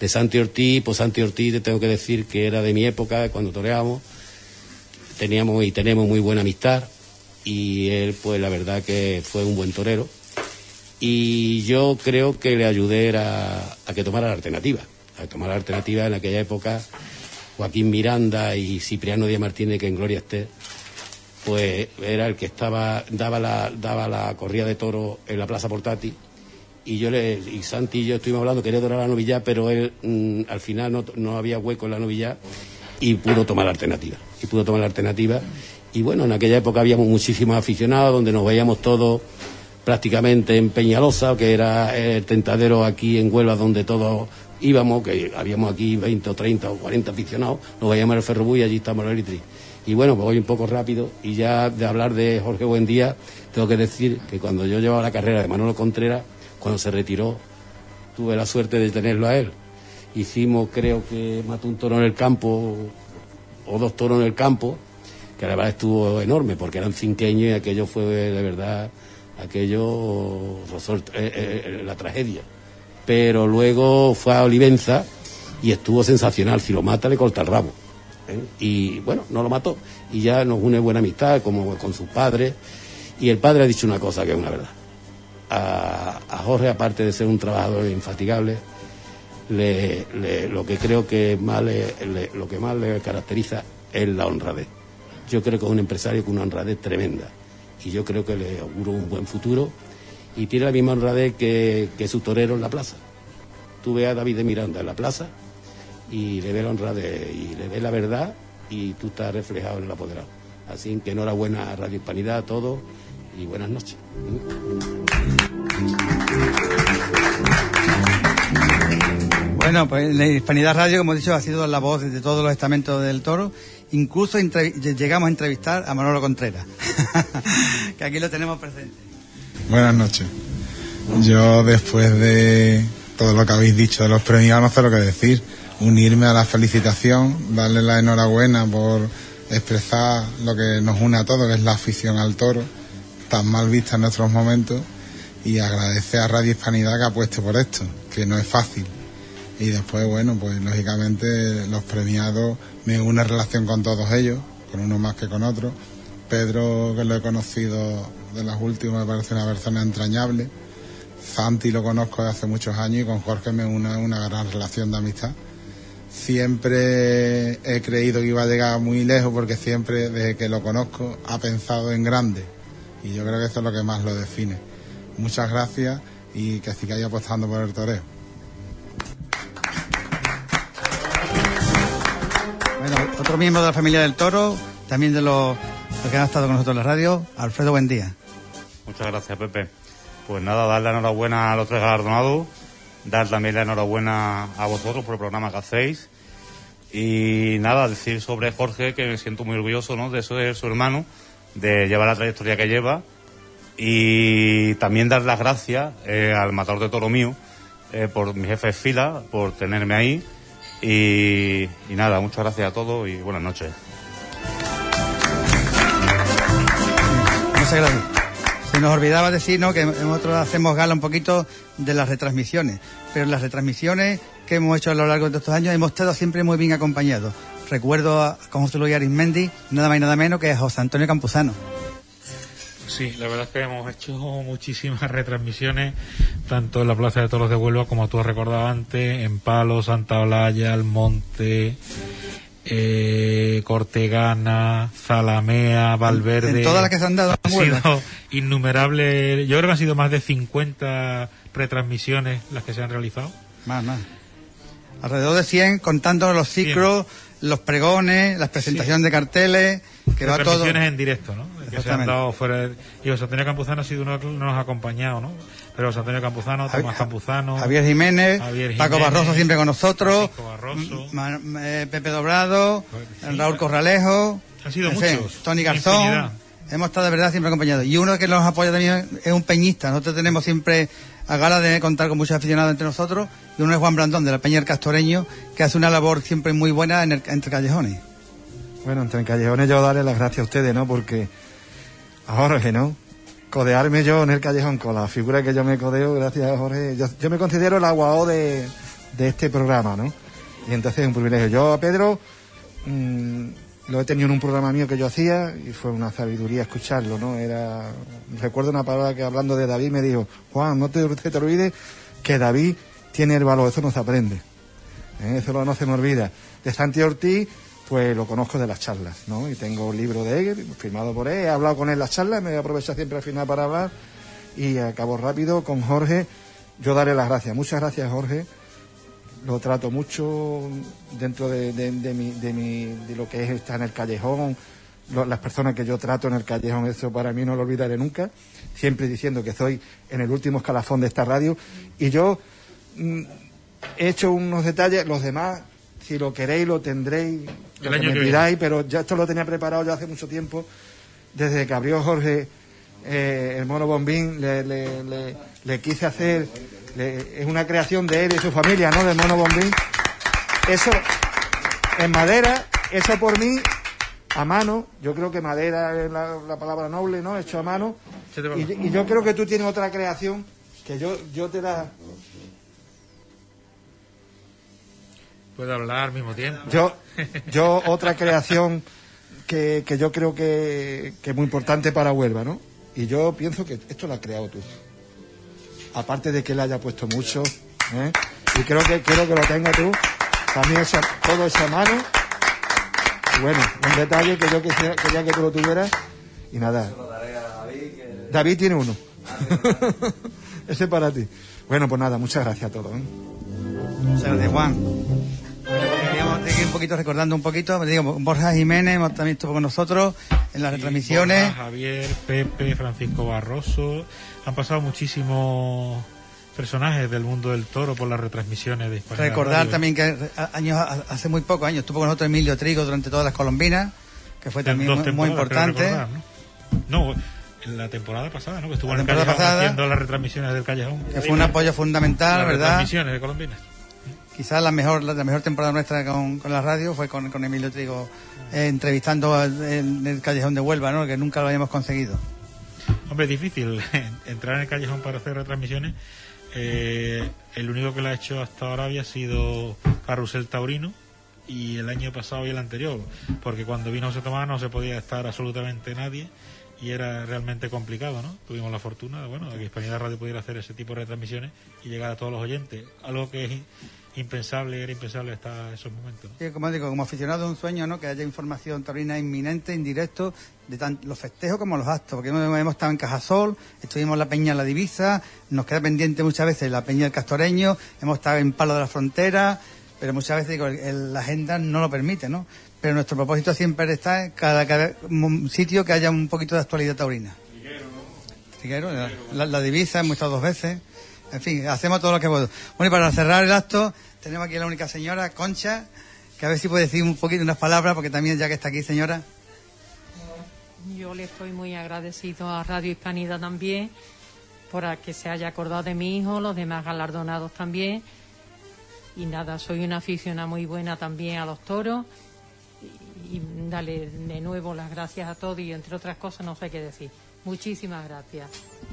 S15: De Santi Ortiz, pues Santi Ortiz te tengo que decir que era de mi época, cuando toreábamos, teníamos y tenemos muy buena amistad, y él pues la verdad que fue un buen torero, y yo creo que le ayudé a, a que tomara la alternativa, a tomar la alternativa en aquella época. Joaquín Miranda y Cipriano Díaz Martínez, que en gloria esté, pues era el que estaba daba la daba la corrida de toro en la Plaza Portati, y yo le y Santi y yo estuvimos hablando, quería torar la novilla, pero él mmm, al final no, no había hueco en la novilla y pudo tomar la alternativa y pudo tomar la alternativa y bueno, en aquella época habíamos muchísimos aficionados, donde nos veíamos todos prácticamente en Peñalosa, que era el tentadero aquí en Huelva, donde todos íbamos, que habíamos aquí veinte o treinta o cuarenta aficionados, nos veíamos en el Ferrobús y allí estamos en el Eritri. Y bueno, pues voy un poco rápido, y ya de hablar de Jorge Buendía, tengo que decir que cuando yo llevaba la carrera de Manolo Contreras, cuando se retiró, tuve la suerte de tenerlo a él. Hicimos, creo que mató un toro en el campo, o dos toros en el campo, que la verdad estuvo enorme, porque eran cinqueños y aquello fue de verdad, aquello rozó el- eh, eh, la tragedia. Pero luego fue a Olivenza y estuvo sensacional. Si lo mata, le corta el rabo. ¿eh? Y bueno, no lo mató. Y ya nos une buena amistad, como con sus padres. Y el padre ha dicho una cosa que es una verdad. A, a Jorge, aparte de ser un trabajador infatigable, le, le- lo que creo que más le, le- lo que más le caracteriza es la honradez. Yo creo que es un empresario con una honradez tremenda. Y yo creo que le auguro un buen futuro. Y tiene la misma honradez que, que su torero en la plaza. Tú ves a David de Miranda en la plaza y le ves la honradez y le ves la verdad, y tú estás reflejado en el apoderado. Así que enhorabuena a Radio Hispanidad, a todos, y buenas noches.
S4: Bueno, pues la Hispanidad Radio, como he dicho, ha sido la voz de todos los estamentos del toro. Incluso entre- llegamos a entrevistar a Manolo Contreras, que aquí lo tenemos presente.
S16: Buenas noches. Yo, después de todo lo que habéis dicho de los premiados, no sé lo que decir. Unirme a la felicitación, darle la enhorabuena por expresar lo que nos une a todos, que es la afición al toro, tan mal vista en nuestros momentos, y agradecer a Radio Hispanidad que apueste por esto, que no es fácil. Y después, bueno, pues lógicamente los premiados, me une relación con todos ellos, con uno más que con otro. Pedro, que lo he conocido de las últimas, me parece una persona entrañable. Santi lo conozco de hace muchos años, y con Jorge me une una gran relación de amistad. Siempre he creído que iba a llegar muy lejos, porque siempre, desde que lo conozco, ha pensado en grande, y yo creo que eso es lo que más lo define. Muchas gracias, y que sigáis apostando por el toreo.
S4: Bueno, otro miembro de la familia del toro, también de los, los que han estado con nosotros en la radio, Alfredo Buendía.
S17: Muchas gracias, Pepe. Pues nada, dar la enhorabuena a los tres galardonados, dar también la enhorabuena a vosotros por el programa que hacéis, y nada, decir sobre Jorge que me siento muy orgulloso, ¿no?, de ser su hermano, de llevar la trayectoria que lleva, y también dar las gracias eh, al matador de toro mío, eh, por mi jefe de fila, por tenerme ahí, y, y nada, muchas gracias a todos y buenas noches.
S4: Muchas gracias. Se nos olvidaba decir, ¿no?, que nosotros hacemos gala un poquito de las retransmisiones, pero las retransmisiones que hemos hecho a lo largo de estos años hemos estado siempre muy bien acompañados. Recuerdo a, con José Luis Arismendi, nada más y nada menos que a José Antonio Campuzano.
S2: Sí, la verdad es que hemos hecho muchísimas retransmisiones, tanto en la Plaza de Toros de Huelva, como tú has recordado antes, en Palos, Santa Olalla, Almonte, eh, Cortegana, Zalamea, Valverde.
S4: En todas las que se han dado en
S2: Han
S4: Huelva.
S2: sido innumerables, yo creo que han sido más de cincuenta retransmisiones las que se han realizado.
S4: Más, más. Alrededor de cien, contando los ciclos, los pregones, las presentaciones de carteles, que va todo.
S2: Retransmisiones en directo, ¿no? Que se han
S4: Exactamente.
S2: dado fuera de- Y José Antonio Campuzano ha sido uno que nos ha acompañado, ¿no? Pero José Antonio Campuzano,
S4: Javi-
S2: Tomás Campuzano,
S4: Javier Jiménez,
S2: Javier
S4: Paco
S2: Jiménez,
S4: Barroso siempre con nosotros,
S2: Francisco Barroso.
S4: Ma- Ma- eh, Pepe Dobrado, Raúl Corralejo,
S2: Han sido
S4: en fin,
S2: muchos,
S4: Tony
S2: una
S4: Garzón.
S2: infinidad.
S4: Hemos estado de verdad siempre acompañados. Y uno que nos apoya también es un peñista. Nosotros tenemos siempre a gala de contar con muchos aficionados entre nosotros, y uno es Juan Blandón, de la Peña del Castoreño, que hace una labor siempre muy buena en el- entre callejones.
S18: Bueno, entre callejones yo darle las gracias a ustedes, ¿no? Porque a Jorge, ¿no? Codearme yo en el callejón con la figura que yo me codeo, gracias a Jorge. Yo, yo me considero el aguao de, de este programa, ¿no? Y entonces es un privilegio. Yo a Pedro mmm, lo he tenido en un programa mío que yo hacía y fue una sabiduría escucharlo, ¿no? Era, recuerdo una palabra que hablando de David me dijo: Juan, no te, te, te olvides que David tiene el valor, eso no se aprende, ¿eh? Eso no se me olvida. De Santi Ortiz, pues lo conozco de las charlas, ¿no? Y tengo un libro de él, firmado por él, he hablado con él en las charlas, me voy a aprovechar siempre al final para hablar, y acabo rápido con Jorge. Yo daré las gracias, muchas gracias, Jorge. Lo trato mucho dentro de, de, de, mi, de, mi, de lo que es estar en el callejón, lo, las personas que yo trato en el callejón, eso para mí no lo olvidaré nunca, siempre diciendo que estoy en el último escalafón de esta radio. Y yo mm, he hecho unos detalles, los demás, si lo queréis, lo tendréis, lo que me pidáis, pero ya esto lo tenía preparado ya hace mucho tiempo, desde que abrió Jorge eh, el Mono Bombín, le, le, le, le quise hacer... Le, es una creación de él y su familia, ¿no? Del Mono Bombín. Eso en madera, hecho por mí a mano. Yo creo que madera es la, la palabra noble, ¿no? Hecho a mano. Y, y yo creo que tú tienes otra creación que yo, yo te la...
S2: Puedo hablar al mismo tiempo.
S18: Yo, yo otra creación que, que yo creo que, que es muy importante para Huelva, ¿no? Y yo pienso que esto lo has creado tú. Aparte de que le haya puesto mucho, ¿eh? Y creo que quiero que lo tengas tú, también esa, todo esa mano. Y bueno, un detalle que yo quisiera, quería que tú lo tuvieras. Y nada. David tiene uno. Ese para ti. Bueno, pues nada, muchas gracias a todos, ¿eh?
S4: Muchas gracias, Juan. Queríamos seguir un poquito recordando un poquito, digamos, Borja Jiménez también estuvo con nosotros en las retransmisiones.
S2: Borja, Javier, Pepe, Francisco Barroso, han pasado muchísimos personajes del mundo del toro por las retransmisiones de Hispanidad
S4: Recordar
S2: Radio.
S4: También que años hace muy pocos años estuvo con nosotros Emilio Trigo durante todas las colombinas, que fue también muy, muy importante.
S2: Recordar, ¿no? no, en la temporada pasada, ¿no? Que estuvo
S4: la
S2: en el Callejón
S4: pasada,
S2: haciendo las retransmisiones del Callejón.
S4: Que fue un apoyo fundamental,
S2: las
S4: ¿verdad?
S2: Retransmisiones de colombinas.
S4: Quizás la mejor la, la mejor temporada nuestra con, con la radio fue con, con Emilio Trigo, eh, entrevistando a, en el Callejón de Huelva, ¿no? Que nunca lo habíamos conseguido.
S2: Hombre, es difícil entrar en el Callejón para hacer retransmisiones. Eh, el único que lo ha hecho hasta ahora había sido Carrusel Taurino, y el año pasado y el anterior, porque cuando vino José Tomás no se podía estar absolutamente nadie y era realmente complicado, ¿no? Tuvimos la fortuna, bueno, de que Hispanidad Radio pudiera hacer ese tipo de retransmisiones y llegar a todos los oyentes, algo que es impensable, era impensable hasta esos momentos, ¿no?
S4: Sí, como digo, como aficionado, un sueño, ¿no? Que haya información taurina inminente, en directo, de tan, los festejos como los actos, porque hemos, hemos estado en Cajasol, estuvimos en la Peña La Divisa, nos queda pendiente muchas veces la Peña del Castoreño, hemos estado en Palo de la Frontera, pero muchas veces digo, el, la agenda no lo permite, ¿no? Pero nuestro propósito siempre está en cada, cada sitio que haya un poquito de actualidad taurina. Triguero, ¿no? La, la Divisa, hemos estado dos veces. En fin, hacemos todo lo que podemos. Bueno, y para cerrar el acto, tenemos aquí a la única señora, Concha, que a ver si puede decir un poquito, unas palabras, porque también ya que está aquí, señora.
S19: Yo le estoy muy agradecido a Radio Hispanidad también, por que se haya acordado de mi hijo, los demás galardonados también. Y nada, soy una aficionada muy buena también a los toros. Y, y dale de nuevo las gracias a todos, y entre otras cosas no sé qué decir. Muchísimas gracias.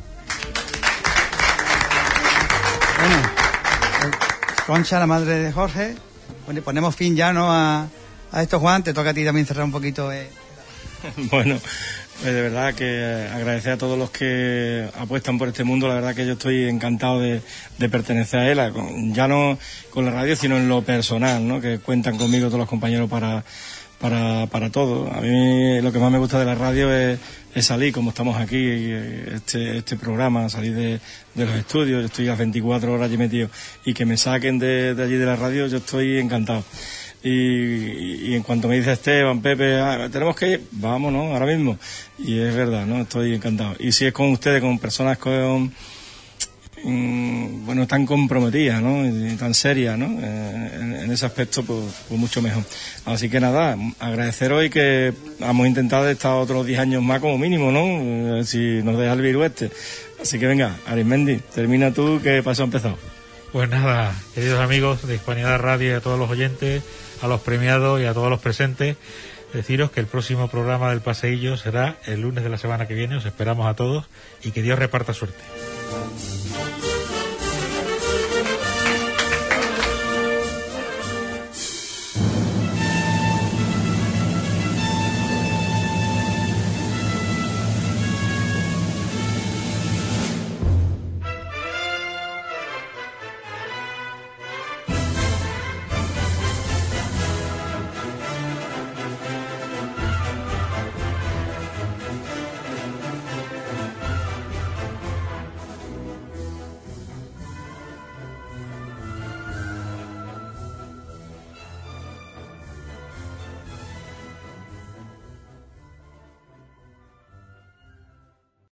S4: Bueno, Concha, la madre de Jorge, bueno, ponemos fin ya, ¿no? A, a esto, Juan, te toca a ti también cerrar un poquito. Eh.
S11: Bueno, pues de verdad que agradecer a todos los que apuestan por este mundo. La verdad que yo estoy encantado de, de pertenecer a él, a, ya no con la radio, sino en lo personal, ¿no? Que cuentan conmigo todos los compañeros para, para, para todo. A mí lo que más me gusta de la radio es, es salir, como estamos aquí, este, este programa, salir de, de los estudios. Yo estoy las veinticuatro horas allí metido, y que me saquen de, de allí de la radio, yo estoy encantado. Y, y, y en cuanto me dice Esteban, Pepe, ah, tenemos que ir, vámonos ahora mismo. Y es verdad, ¿no? Estoy encantado. Y si es con ustedes, con personas con, mm, bueno, tan comprometidas, ¿no? Y tan serias, ¿no? Eh, en, en ese aspecto, pues, pues mucho mejor. Así que nada, agradecer hoy que hemos intentado estar otros diez años más como mínimo, ¿no? Eh, si nos deja el virus este. Así que venga, Arismendi, termina tú, que paso ha empezado.
S2: Pues nada, queridos amigos de Hispanidad Radio y a todos los oyentes, a los premiados y a todos los presentes, deciros que el próximo programa del Paseillo será el lunes de la semana que viene. Os esperamos a todos y que Dios reparta suerte.